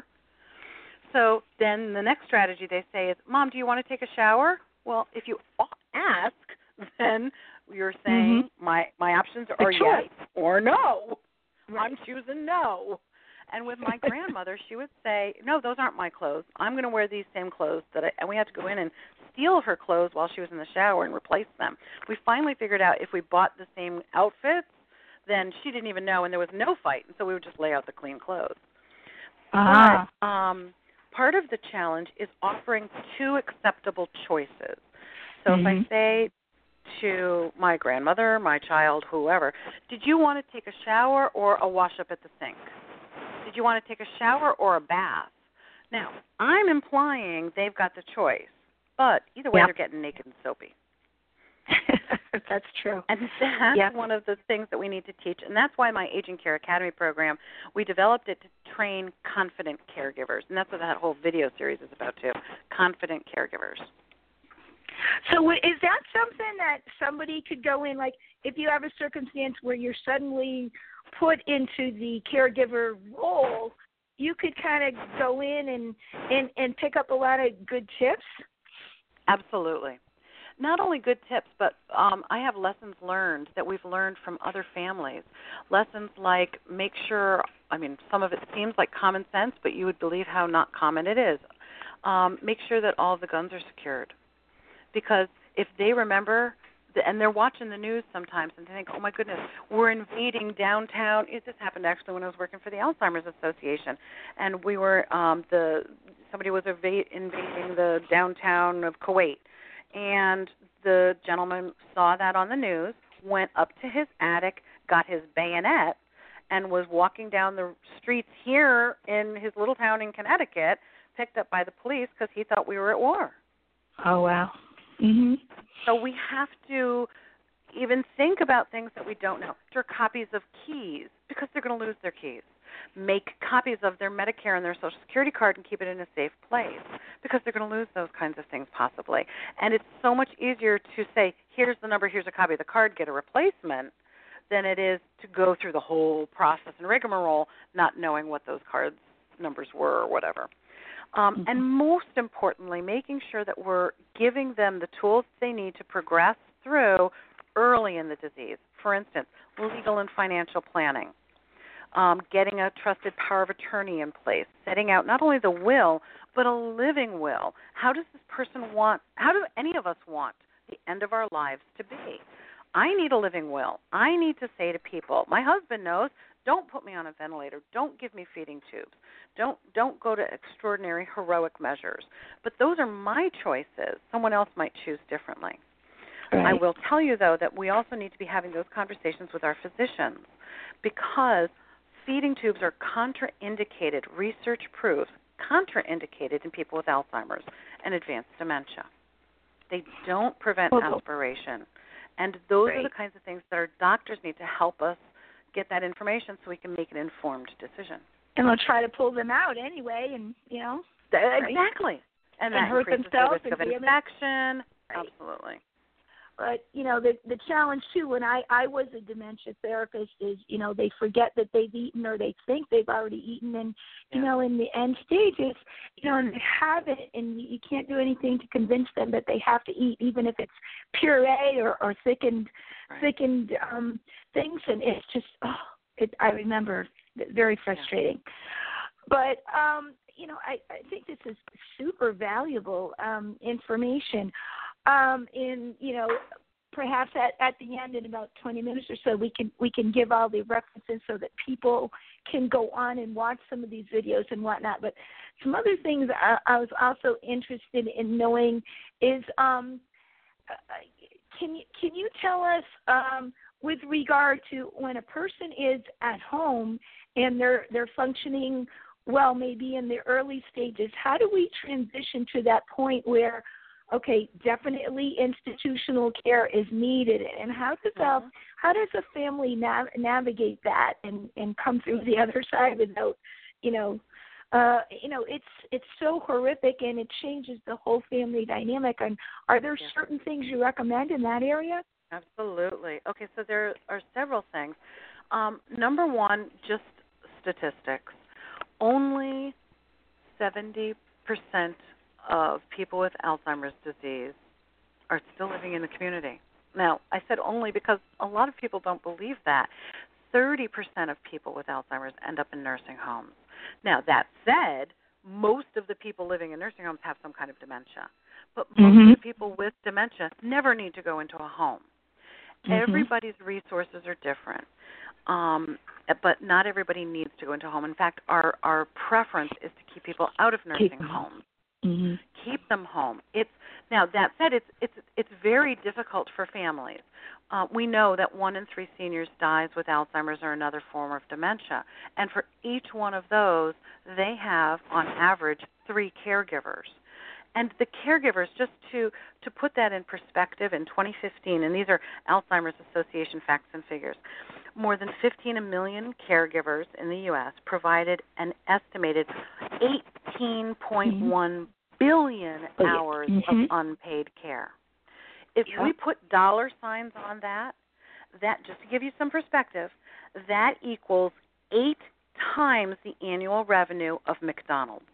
[SPEAKER 3] So then the next strategy they say is, Mom, do you want to take a shower? Well, if you ask, then you're saying
[SPEAKER 1] mm-hmm.
[SPEAKER 3] my my options are yes or no.
[SPEAKER 1] Right.
[SPEAKER 3] I'm choosing no. And with my grandmother, she would say, no, those aren't my clothes. I'm going to wear these same clothes. That I, and we had to go in and steal her clothes while she was in the shower and replace them. We finally figured out if we bought the same outfits, then she didn't even know, and there was no fight. And so we would just lay out the clean clothes.
[SPEAKER 1] Ah.
[SPEAKER 3] But um, part of the challenge is offering two acceptable choices. So
[SPEAKER 1] mm-hmm.
[SPEAKER 3] if I say to my grandmother, my child, whoever, did you want to take a shower or a wash up at the sink? Did you want to take a shower or a bath? Now, I'm implying they've got the choice, but either way,
[SPEAKER 1] yep.
[SPEAKER 3] they're getting naked and soapy.
[SPEAKER 1] That's true.
[SPEAKER 3] And that's
[SPEAKER 1] yep.
[SPEAKER 3] one of the things that we need to teach, and that's why my Aging Care Academy program, we developed it to train confident caregivers, and that's what that whole video series is about, too, confident caregivers.
[SPEAKER 1] So is that something that somebody could go in, like if you have a circumstance where you're suddenly put into the caregiver role, you could kind of go in and, and, and pick up a lot of good tips?
[SPEAKER 3] Absolutely. Not only good tips, but um, I have lessons learned that we've learned from other families. Lessons like make sure, I mean, some of it seems like common sense, but you would believe how not common it is. Um, make sure that all of the guns are secured. Because if they remember, and they're watching the news sometimes, and they think, oh, my goodness, we're invading downtown. It just happened, actually, when I was working for the Alzheimer's Association. And we were, um, the somebody was invading the downtown of Kuwait. And the gentleman saw that on the news, went up to his attic, got his bayonet, and was walking down the streets here in his little town in Connecticut, picked up by the police because he thought we were at war.
[SPEAKER 1] Oh, wow. Mm-hmm.
[SPEAKER 3] So we have to even think about things that we don't know. There are copies of keys because they're going to lose their keys. Make copies of their Medicare and their Social Security card and keep it in a safe place because they're going to lose those kinds of things possibly. And it's so much easier to say, here's the number, here's a copy of the card, get a replacement, than it is to go through the whole process and rigmarole not knowing what those cards numbers were or whatever. Um, and most importantly, making sure that we're giving them the tools they need to progress through early in the disease. For instance, legal and financial planning, um, getting a trusted power of attorney in place, setting out not only the will, but a living will. How does this person want, how do any of us want the end of our lives to be? I need a living will. I need to say to people, my husband knows, don't put me on a ventilator. Don't give me feeding tubes. Don't don't go to extraordinary heroic measures. But those are my choices. Someone else might choose differently.
[SPEAKER 1] Right.
[SPEAKER 3] I will tell you, though, that we also need to be having those conversations with our physicians because feeding tubes are contraindicated, research proves, contraindicated in people with Alzheimer's and advanced dementia. They don't prevent
[SPEAKER 1] oh,
[SPEAKER 3] aspiration. And those
[SPEAKER 1] right.
[SPEAKER 3] are the kinds of things that our doctors need to help us get that information so we can make an informed decision.
[SPEAKER 1] And they'll try to pull them out anyway, and, you know.
[SPEAKER 3] Exactly.
[SPEAKER 1] Right?
[SPEAKER 3] And,
[SPEAKER 1] and
[SPEAKER 3] that
[SPEAKER 1] hurt
[SPEAKER 3] increases the
[SPEAKER 1] themselves
[SPEAKER 3] risk of
[SPEAKER 1] and
[SPEAKER 3] infection.
[SPEAKER 1] Right.
[SPEAKER 3] Absolutely.
[SPEAKER 1] But, you know, the the challenge, too, when I, I was a dementia therapist is, you know, they forget that they've eaten or they think they've already eaten. And, you
[SPEAKER 3] Yeah.
[SPEAKER 1] know, in the end stages, you know, and they have it, and you can't do anything to convince them that they have to eat, even if it's puree or, or thickened,
[SPEAKER 3] Right.
[SPEAKER 1] thickened um, things. And it's just, oh, it, I remember, very frustrating. Yeah. But, um, you know, I, I think this is super valuable um, information. Um, in, you know, perhaps at, at the end in about twenty minutes or so, we can we can give all the references so that people can go on and watch some of these videos and whatnot. But some other things I, I was also interested in knowing is, um, can you can you tell us um, with regard to when a person is at home and they're they're functioning well, maybe in the early stages, how do we transition to that point where, okay, definitely institutional care is needed, and how does a how does a family nav- navigate that and, and come through the other side without, you know, uh, you know, it's it's so horrific and it changes the whole family dynamic. And are there
[SPEAKER 3] Yeah.
[SPEAKER 1] certain things you recommend in that area?
[SPEAKER 3] Absolutely. Okay, so there are several things. Um, number one, just statistics. Only seventy percent of people with Alzheimer's disease are still living in the community. Now, I said only because a lot of people don't believe that. thirty percent of people with Alzheimer's end up in nursing homes. Now, that said, most of the people living in nursing homes have some kind of dementia. But most
[SPEAKER 1] Mm-hmm.
[SPEAKER 3] of the people with dementia never need to go into a home. Mm-hmm. Everybody's resources are different. Um, but not everybody needs to go into a home. In fact, our, our preference is to keep people out of nursing homes.
[SPEAKER 1] Mm-hmm.
[SPEAKER 3] Keep them home. It's now that said, it's it's it's very difficult for families. Uh, we know that one in three seniors dies with Alzheimer's or another form of dementia, and for each one of those, they have on average three caregivers. And the caregivers, just to to put that in perspective, in twenty fifteen, and these are Alzheimer's Association facts and figures, more than fifteen million caregivers in the U S provided an estimated eighteen point one billion hours
[SPEAKER 1] mm-hmm.
[SPEAKER 3] of unpaid care. If
[SPEAKER 1] yeah.
[SPEAKER 3] we put dollar signs on that, that just to give you some perspective, that equals eight times the annual revenue of McDonald's.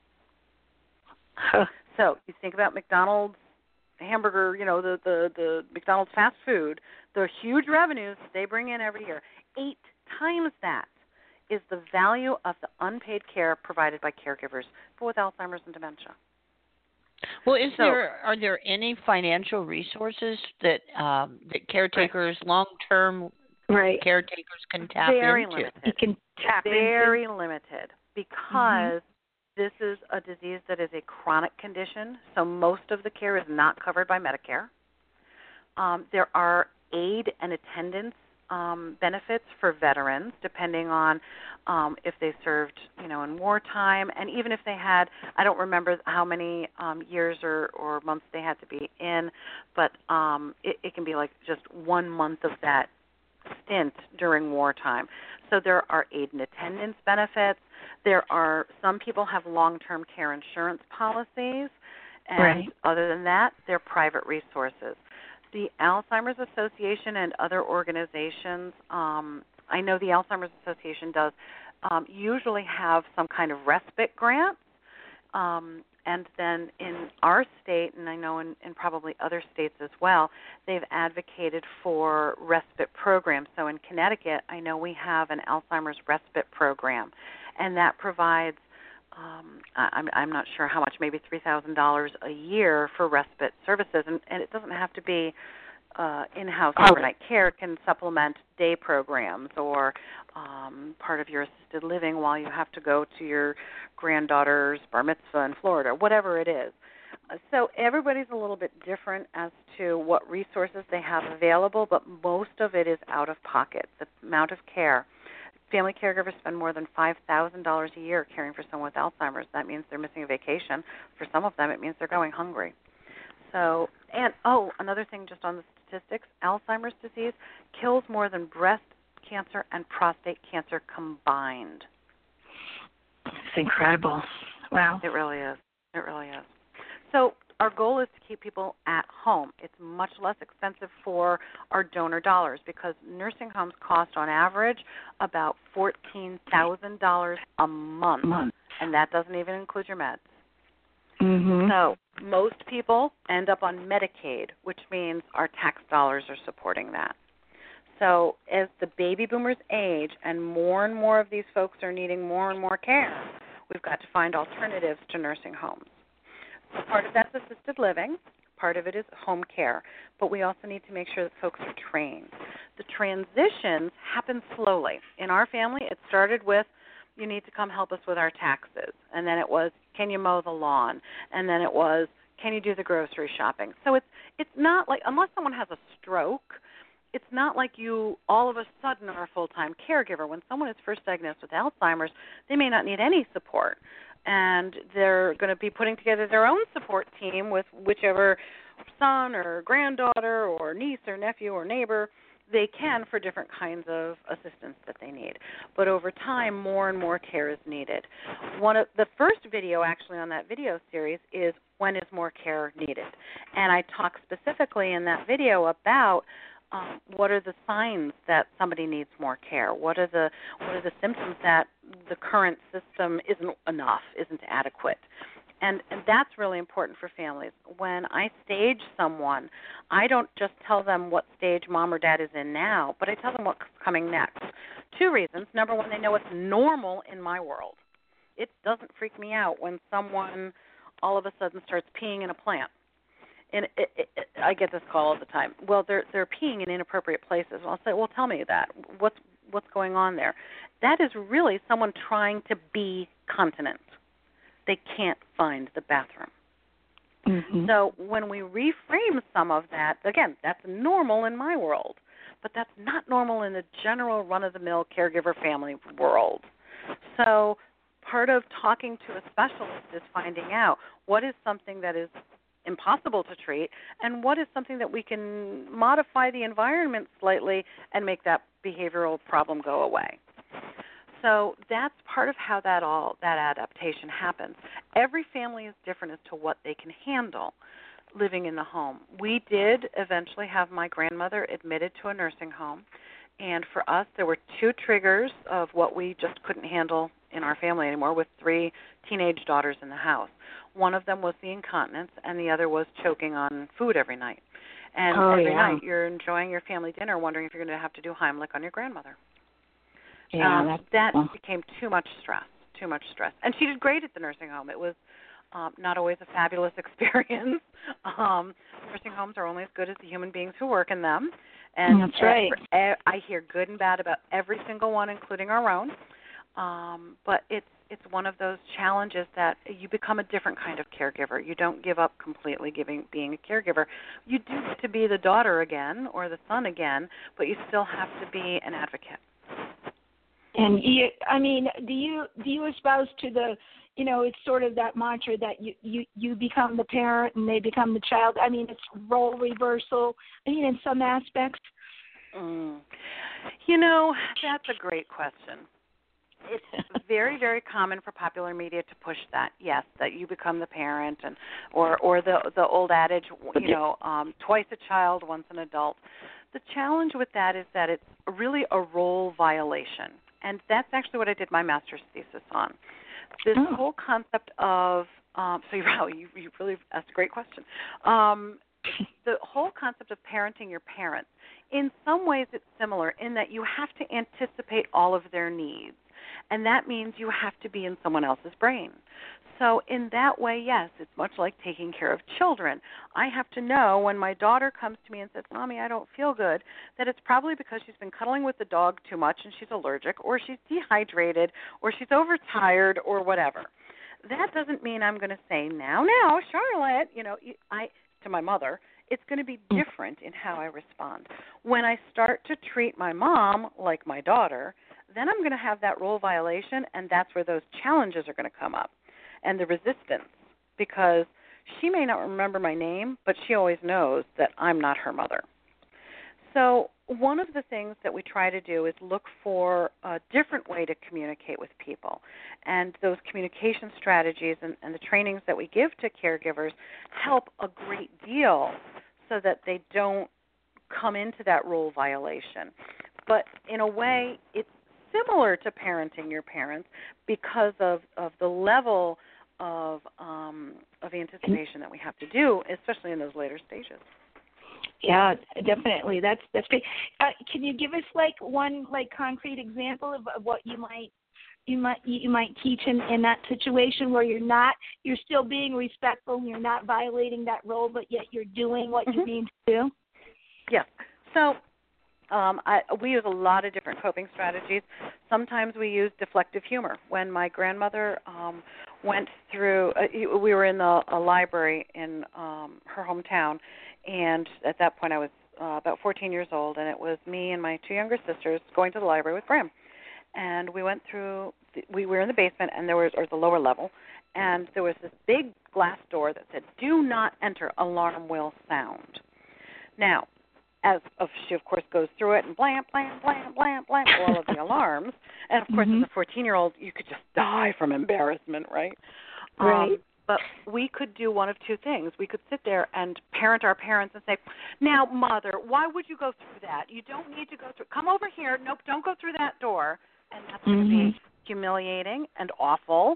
[SPEAKER 1] Huh.
[SPEAKER 3] So you think about McDonald's hamburger, you know, the, the, the McDonald's fast food, the huge revenues they bring in every year. Eight times that is the value of the unpaid care provided by caregivers for with Alzheimer's and dementia.
[SPEAKER 2] Well, is
[SPEAKER 3] so,
[SPEAKER 2] there are there any financial resources that um, that caretakers, right. long-term
[SPEAKER 1] right.
[SPEAKER 2] caretakers, can tap
[SPEAKER 3] very
[SPEAKER 2] into?
[SPEAKER 3] Limited.
[SPEAKER 1] You can tap
[SPEAKER 3] very
[SPEAKER 1] into.
[SPEAKER 3] limited because mm-hmm. this is a disease that is a chronic condition, so most of the care is not covered by Medicare. Um, there are aid and attendance um, benefits for veterans, depending on um, if they served, you know, in wartime, and even if they had, I don't remember how many um, years or, or months they had to be in, but um, it, it can be like just one month of that stint during wartime. So there are aid and attendance benefits. There are, some people have long-term care insurance policies, and
[SPEAKER 1] right.
[SPEAKER 3] other than that, they're private resources. The Alzheimer's Association and other organizations, um, I know the Alzheimer's Association does um, usually have some kind of respite grants, um, and then in our state, and I know in, in probably other states as well, they've advocated for respite programs. So in Connecticut, I know we have an Alzheimer's respite program, and that provides, um, I'm, I'm not sure how much, maybe three thousand dollars a year for respite services, and, and it doesn't have to be, uh, in-house
[SPEAKER 1] Oh.
[SPEAKER 3] overnight care can supplement day programs or um, part of your assisted living while you have to go to your granddaughter's bar mitzvah in Florida, whatever it is. Uh, So everybody's a little bit different as to what resources they have available, but most of it is out of pocket, the amount of care. Family caregivers spend more than five thousand dollars a year caring for someone with Alzheimer's. That means they're missing a vacation. For some of them, it means they're going hungry. So, and, oh, another thing just on the statistics, Alzheimer's disease kills more than breast cancer and prostate cancer combined.
[SPEAKER 1] It's incredible. Wow.
[SPEAKER 3] It really is. It really is. So our goal is to keep people at home. It's much less expensive for our donor dollars because nursing homes cost on average about fourteen thousand dollars a month,
[SPEAKER 1] Month.
[SPEAKER 3] and that doesn't even include your meds.
[SPEAKER 1] Mm-hmm.
[SPEAKER 3] So most people end up on Medicaid, which means our tax dollars are supporting that. So as the baby boomers age and more and more of these folks are needing more and more care, we've got to find alternatives to nursing homes. So part of that's assisted living, part of it is home care, but we also need to make sure that folks are trained. The transitions happen slowly. In our family, it started with, you need to come help us with our taxes, and then it was, can you mow the lawn, and then it was, can you do the grocery shopping? So it's it's not like, unless someone has a stroke, it's not like you all of a sudden are a full-time caregiver. When someone is first diagnosed with Alzheimer's, they may not need any support, and they're going to be putting together their own support team with whichever son or granddaughter or niece or nephew or neighbor they can for different kinds of assistance that they need. But over time, more and more care is needed. One of the first video actually on that video series is when is more care needed? And I talk specifically in that video about um, what are the signs that somebody needs more care? What are the what are the symptoms that the current system isn't enough, isn't adequate? And, and that's really important for families. When I stage someone, I don't just tell them what stage mom or dad is in now, but I tell them what's coming next. Two reasons. Number one, they know it's normal in my world. It doesn't freak me out when someone all of a sudden starts peeing in a plant. And it, it, it, I get this call all the time. Well, they're they're peeing in inappropriate places. Well, I'll say, well, tell me that. What's what's going on there? That is really someone trying to be continent. They can't find the bathroom.
[SPEAKER 1] Mm-hmm.
[SPEAKER 3] So when we reframe some of that, again, that's normal in my world, but that's not normal in the general run-of-the-mill caregiver family world. So part of talking to a specialist is finding out what is something that is impossible to treat and what is something that we can modify the environment slightly and make that behavioral problem go away. So that's part of how that all that adaptation happens. Every family is different as to what they can handle living in the home. We did eventually have my grandmother admitted to a nursing home, and for us there were two triggers of what we just couldn't handle in our family anymore with three teenage daughters in the house. One of them was the incontinence, and the other was choking on food every night. And
[SPEAKER 1] oh,
[SPEAKER 3] every
[SPEAKER 1] yeah.
[SPEAKER 3] night you're enjoying your family dinner wondering if you're going to have to do Heimlich on your grandmother.
[SPEAKER 1] Yeah,
[SPEAKER 3] um,
[SPEAKER 1] that's,
[SPEAKER 3] that
[SPEAKER 1] well.
[SPEAKER 3] became too much stress, too much stress. And she did great at the nursing home. It was um, not always a fabulous experience. um, nursing homes are only as good as the human beings who work in them. And
[SPEAKER 1] that's right.
[SPEAKER 3] uh, I hear good and bad about every single one, including our own. Um, but it's it's one of those challenges that you become a different kind of caregiver. You don't give up completely giving being a caregiver. You do get to be the daughter again or the son again, but you still have to be an advocate.
[SPEAKER 1] And you, I mean, do you do you espouse to the, you know, it's sort of that mantra that you, you, you become the parent and they become the child. I mean, it's role reversal. I mean, in some aspects.
[SPEAKER 3] Mm. You know, that's a great question. It's very, very common for popular media to push that. Yes, that you become the parent, and or or the the old adage, you know, um, twice a child, once an adult. The challenge with that is that it's really a role violation. And that's actually what I did my master's thesis on. This
[SPEAKER 1] oh.
[SPEAKER 3] whole concept of, um, so wow, you, you really asked a great question. Um, the whole concept of parenting your parents, in some ways it's similar in that you have to anticipate all of their needs. And that means you have to be in someone else's brain. So in that way, yes, it's much like taking care of children. I have to know when my daughter comes to me and says, Mommy, I don't feel good, that it's probably because she's been cuddling with the dog too much and she's allergic, or she's dehydrated, or she's overtired, or whatever. That doesn't mean I'm going to say, now, now, Charlotte, you know, I to my mother, it's going to be different in how I respond. When I start to treat my mom like my daughter, then I'm going to have that role violation, and that's where those challenges are going to come up. And the resistance, because she may not remember my name, but she always knows that I'm not her mother. So one of the things that we try to do is look for a different way to communicate with people. And those communication strategies and, and the trainings that we give to caregivers help a great deal so that they don't come into that role violation. But in a way, it's similar to parenting your parents because of, of the level of um, of anticipation that we have to do, especially in those later stages.
[SPEAKER 1] Yeah, definitely. That's that's great. Uh, can you give us like one like concrete example of, of what you might you might you might teach in, in that situation where you're not you're still being respectful and you're not violating that role, but yet you're doing what mm-hmm. you need to do?
[SPEAKER 3] Yeah. So. Um, I, we use a lot of different coping strategies. Sometimes we use deflective humor. When my grandmother um, went through, uh, we were in the, a library in um, her hometown, and at that point I was uh, about fourteen years old, and it was me and my two younger sisters going to the library with Bram. And we went through, the, we were in the basement, and there was, or the lower level, and there was this big glass door that said, "Do not enter, alarm will sound." Now, as of, she, of course, goes through it and blam, blam, blam, blam, blam, all of the alarms. And, of course, mm-hmm. as a fourteen-year-old, you could just die from embarrassment, right?
[SPEAKER 1] Right.
[SPEAKER 3] Um, but we could do one of two things. We could sit there and parent our parents and say, now, Mother, why would you go through that? You don't need to go through. Come over here. Nope, don't go through that door. And that's mm-hmm. going to be humiliating and awful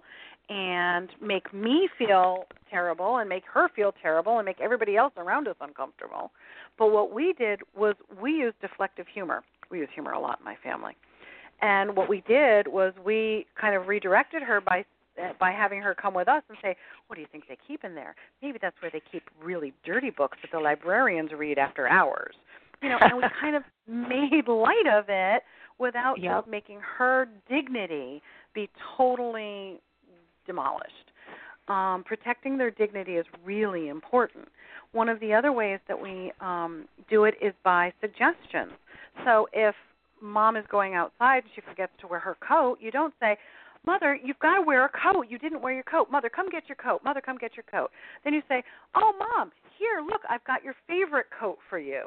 [SPEAKER 3] and make me feel terrible and make her feel terrible and make everybody else around us uncomfortable. But what we did was we used deflective humor. We use humor a lot in my family. And what we did was we kind of redirected her by by having her come with us and say, what do you think they keep in there? Maybe that's where they keep really dirty books that the librarians read after hours. You know, and we kind of made light of it without yep. just making her dignity be totally demolished. Um, protecting their dignity is really important. One of the other ways that we um, do it is by suggestions. So if Mom is going outside and she forgets to wear her coat, you don't say, Mother, you've got to wear a coat. You didn't wear your coat. Mother, come get your coat. Mother, come get your coat. Then you say, oh, Mom, here, look, I've got your favorite coat for you.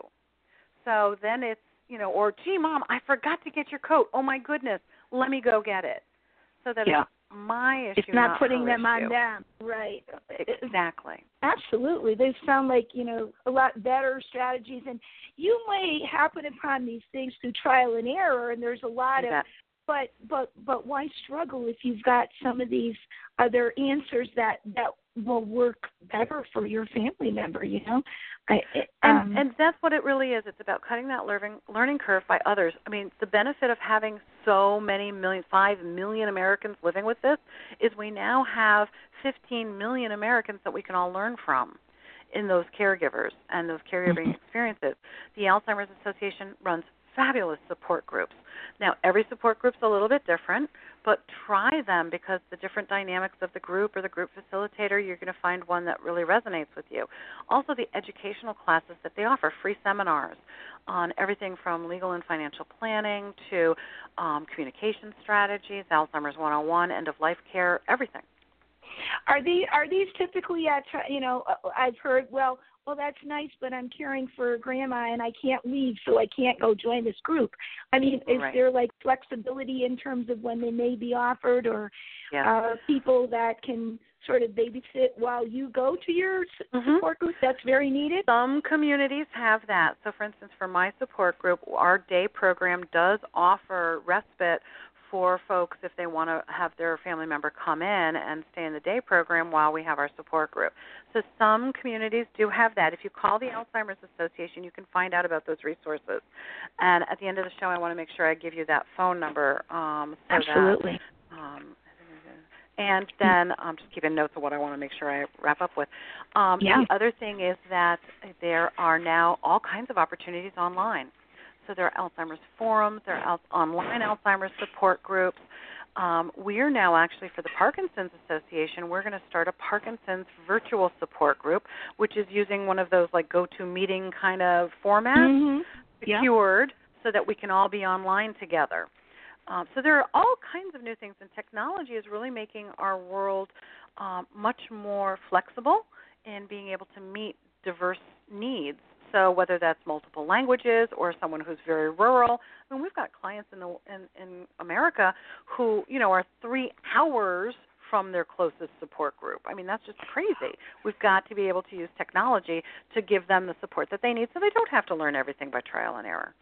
[SPEAKER 3] So then it's, you know, or, gee, Mom, I forgot to get your coat. Oh, my goodness, let me go get it. So that yeah. it's my issue,
[SPEAKER 1] it's not,
[SPEAKER 3] not
[SPEAKER 1] putting
[SPEAKER 3] her
[SPEAKER 1] them
[SPEAKER 3] issue.
[SPEAKER 1] on them. Right.
[SPEAKER 3] Exactly.
[SPEAKER 1] Absolutely. They sound like, you know, a lot better strategies. And you may happen upon these things through trial and error, and there's a lot of, but but but why struggle if you've got some of these other answers that, that will work better for your family member, you know? I, it, um,
[SPEAKER 3] and, and that's what it really is. It's about cutting that learning, learning curve by others. I mean, the benefit of having so many million, five million Americans living with this is we now have fifteen million Americans that we can all learn from in those caregivers and those caregiving mm-hmm. experiences. The Alzheimer's Association runs fabulous support groups. Now, every support group's a little bit different, but try them because the different dynamics of the group or the group facilitator, you're going to find one that really resonates with you. Also, the educational classes that they offer, free seminars on everything from legal and financial planning to um, communication strategies, Alzheimer's one oh one, end-of-life care, everything.
[SPEAKER 1] Are these, are these typically at, you know, I've heard, well, well, that's nice, but I'm caring for Grandma and I can't leave, so I can't go join this group. I mean, is
[SPEAKER 3] right. there
[SPEAKER 1] like flexibility in terms of when they may be offered, or
[SPEAKER 3] yeah.
[SPEAKER 1] uh, people that can sort of babysit while you go to your
[SPEAKER 3] mm-hmm.
[SPEAKER 1] support group? That's very needed.
[SPEAKER 3] Some communities have that. So, for instance, for my support group, our day program does offer respite for folks if they want to have their family member come in and stay in the day program while we have our support group. So some communities do have that. If you call the Alzheimer's Association, you can find out about those resources. And at the end of the show, I want to make sure I give you that phone number. Um, so
[SPEAKER 1] Absolutely.
[SPEAKER 3] That, um, and then I'm um, just keeping notes of what I want to make sure I wrap up with. Um,
[SPEAKER 1] yeah.
[SPEAKER 3] The other thing is that there are now all kinds of opportunities online. So there are Alzheimer's forums, there are online Alzheimer's support groups. Um, we are now actually, for the Parkinson's Association, we're going to start a Parkinson's virtual support group, which is using one of those like GoToMeeting kind of formats,
[SPEAKER 1] mm-hmm.
[SPEAKER 3] secured, yeah. so that we can all be online together. Um, so there are all kinds of new things, and technology is really making our world um, much more flexible in being able to meet diverse needs. So whether that's multiple languages or someone who's very rural, I mean, we've got clients in the in, in America who, you know, are three hours from their closest support group. I mean, that's just crazy. We've got to be able to use technology to give them the support that they need, so they don't have to learn everything by trial and error.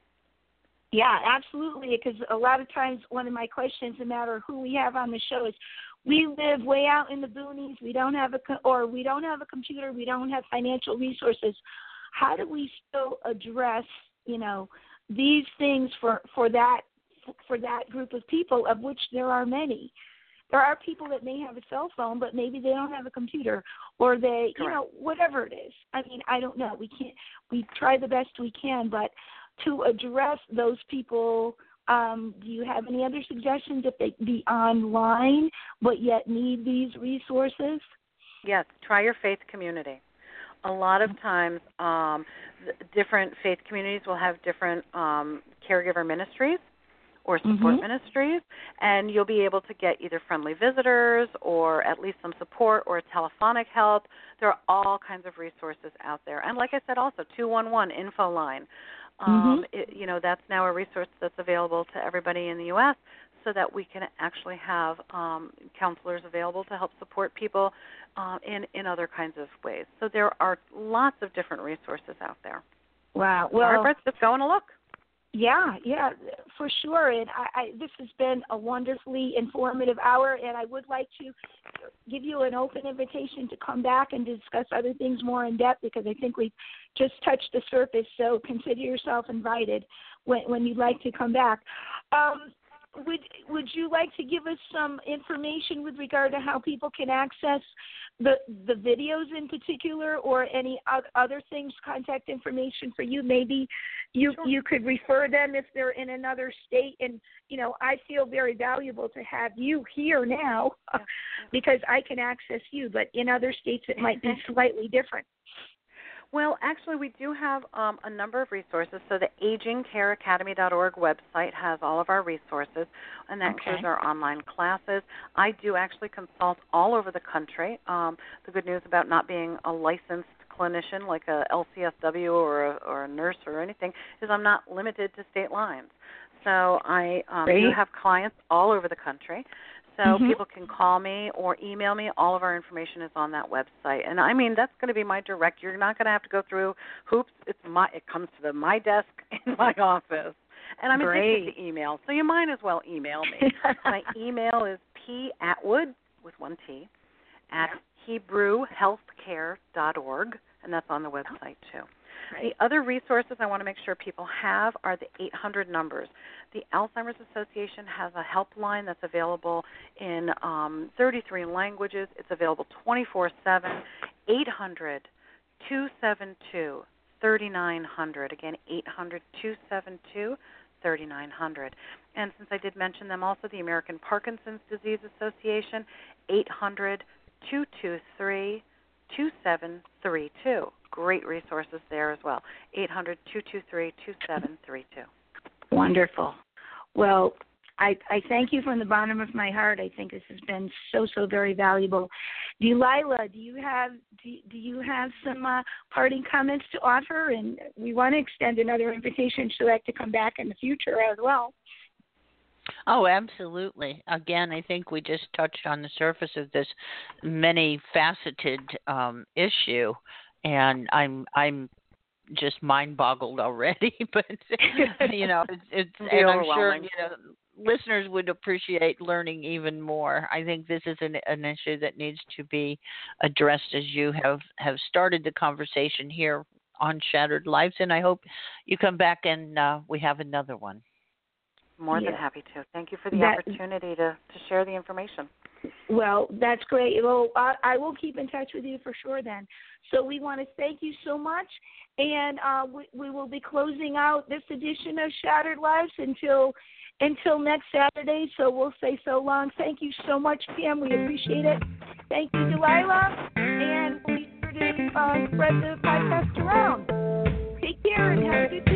[SPEAKER 1] Yeah, absolutely. Because a lot of times, one of my questions, no matter who we have on the show, is we live way out in the boonies. We don't have a co- or we don't have a computer. We don't have financial resources. How do we still address, you know, these things for, for that for that group of people, of which there are many? There are people that may have a cell phone, but maybe they don't have a computer, or they, Correct. you know, whatever it is. I mean, I don't know. We can't. We try the best we can, but to address those people, um, do you have any other suggestions if they be online but yet need these resources?
[SPEAKER 3] Yes, try your faith community. A lot of times, um, different faith communities will have different um, caregiver ministries or support mm-hmm. ministries, and you'll be able to get either friendly visitors or at least some support or telephonic help. There are all kinds of resources out there. And like I said, also, two one one info line. Um,
[SPEAKER 1] mm-hmm.
[SPEAKER 3] it, you know, that's now a resource that's available to everybody in the U S so that we can actually have um, counselors available to help support people uh, in, in other kinds of ways. So there are lots of different resources out there.
[SPEAKER 1] Wow. Well,
[SPEAKER 3] All right, just go and look.
[SPEAKER 1] Yeah, yeah, for sure. And I, I, this has been a wonderfully informative hour, and I would like to give you an open invitation to come back and discuss other things more in depth, because I think we've just touched the surface. So consider yourself invited when, when you'd like to come back. Um, would would you like to give us some information with regard to how people can access the the videos in particular, or any other things, contact information for you? Maybe you
[SPEAKER 3] sure.
[SPEAKER 1] you could refer them if they're in another state. And, you know, I feel very valuable to have you here now yeah. because I can access you, but in other states it might be slightly different.
[SPEAKER 3] Well, actually, we do have um, a number of resources. So the aging care academy dot org website has all of our resources, and that
[SPEAKER 1] okay.
[SPEAKER 3] includes our online classes. I do actually consult all over the country. Um, the good news about not being a licensed clinician like a L C S W or a, or a nurse or anything is I'm not limited to state lines. So I um, do have clients all over the country. So mm-hmm. people can call me or email me. All of our information is on that website. And, I mean, that's going to be my direct. You're not going to have to go through hoops. It's my. It comes to the, my desk in my office. And I'm
[SPEAKER 1] Great.
[SPEAKER 3] addicted to email, so you might as well email me. My email is patwood, with one T, at hebrew healthcare dot org, and that's on the website, too.
[SPEAKER 1] Right.
[SPEAKER 3] The other resources I want to make sure people have are the eight hundred numbers. The Alzheimer's Association has a helpline that's available in um, thirty-three languages. It's available twenty-four seven, eight hundred, two seven two, three nine zero zero. Again, eight hundred, two seven two, three nine zero zero. And since I did mention them, also the American Parkinson's Disease Association, eight hundred, two two three, two seven three two. Great resources there as well. eight hundred, two two three, two seven three two.
[SPEAKER 1] Wonderful. Well, I, I thank you from the bottom of my heart. I think this has been so, so very valuable. Delilah, do you have do, do you have some uh, parting comments to offer? And we want to extend another invitation to like to come back in the future as well.
[SPEAKER 2] Oh, absolutely. Again, I think we just touched on the surface of this many-faceted um, issue. And I'm I'm just mind boggled already. But you know, it's, it's
[SPEAKER 3] It'd be
[SPEAKER 2] and I'm sure
[SPEAKER 3] overwhelming.
[SPEAKER 2] you know listeners would appreciate learning even more. I think this is an, an issue that needs to be addressed as you have have started the conversation here on Shattered Lives, and I hope you come back and uh, we have another one.
[SPEAKER 3] More
[SPEAKER 1] Yeah.
[SPEAKER 3] than happy to. Thank you for the
[SPEAKER 1] That-
[SPEAKER 3] opportunity to, to share the information.
[SPEAKER 1] Well, that's great. Well, I, I will keep in touch with you for sure then. So we want to thank you so much, and uh, we, we will be closing out this edition of Shattered Lives until until next Saturday. So we'll say so long. Thank you so much, Pam. We appreciate it. Thank you, Delilah, and we'll be sure to uh, spread the podcast around. Take care and have a good day.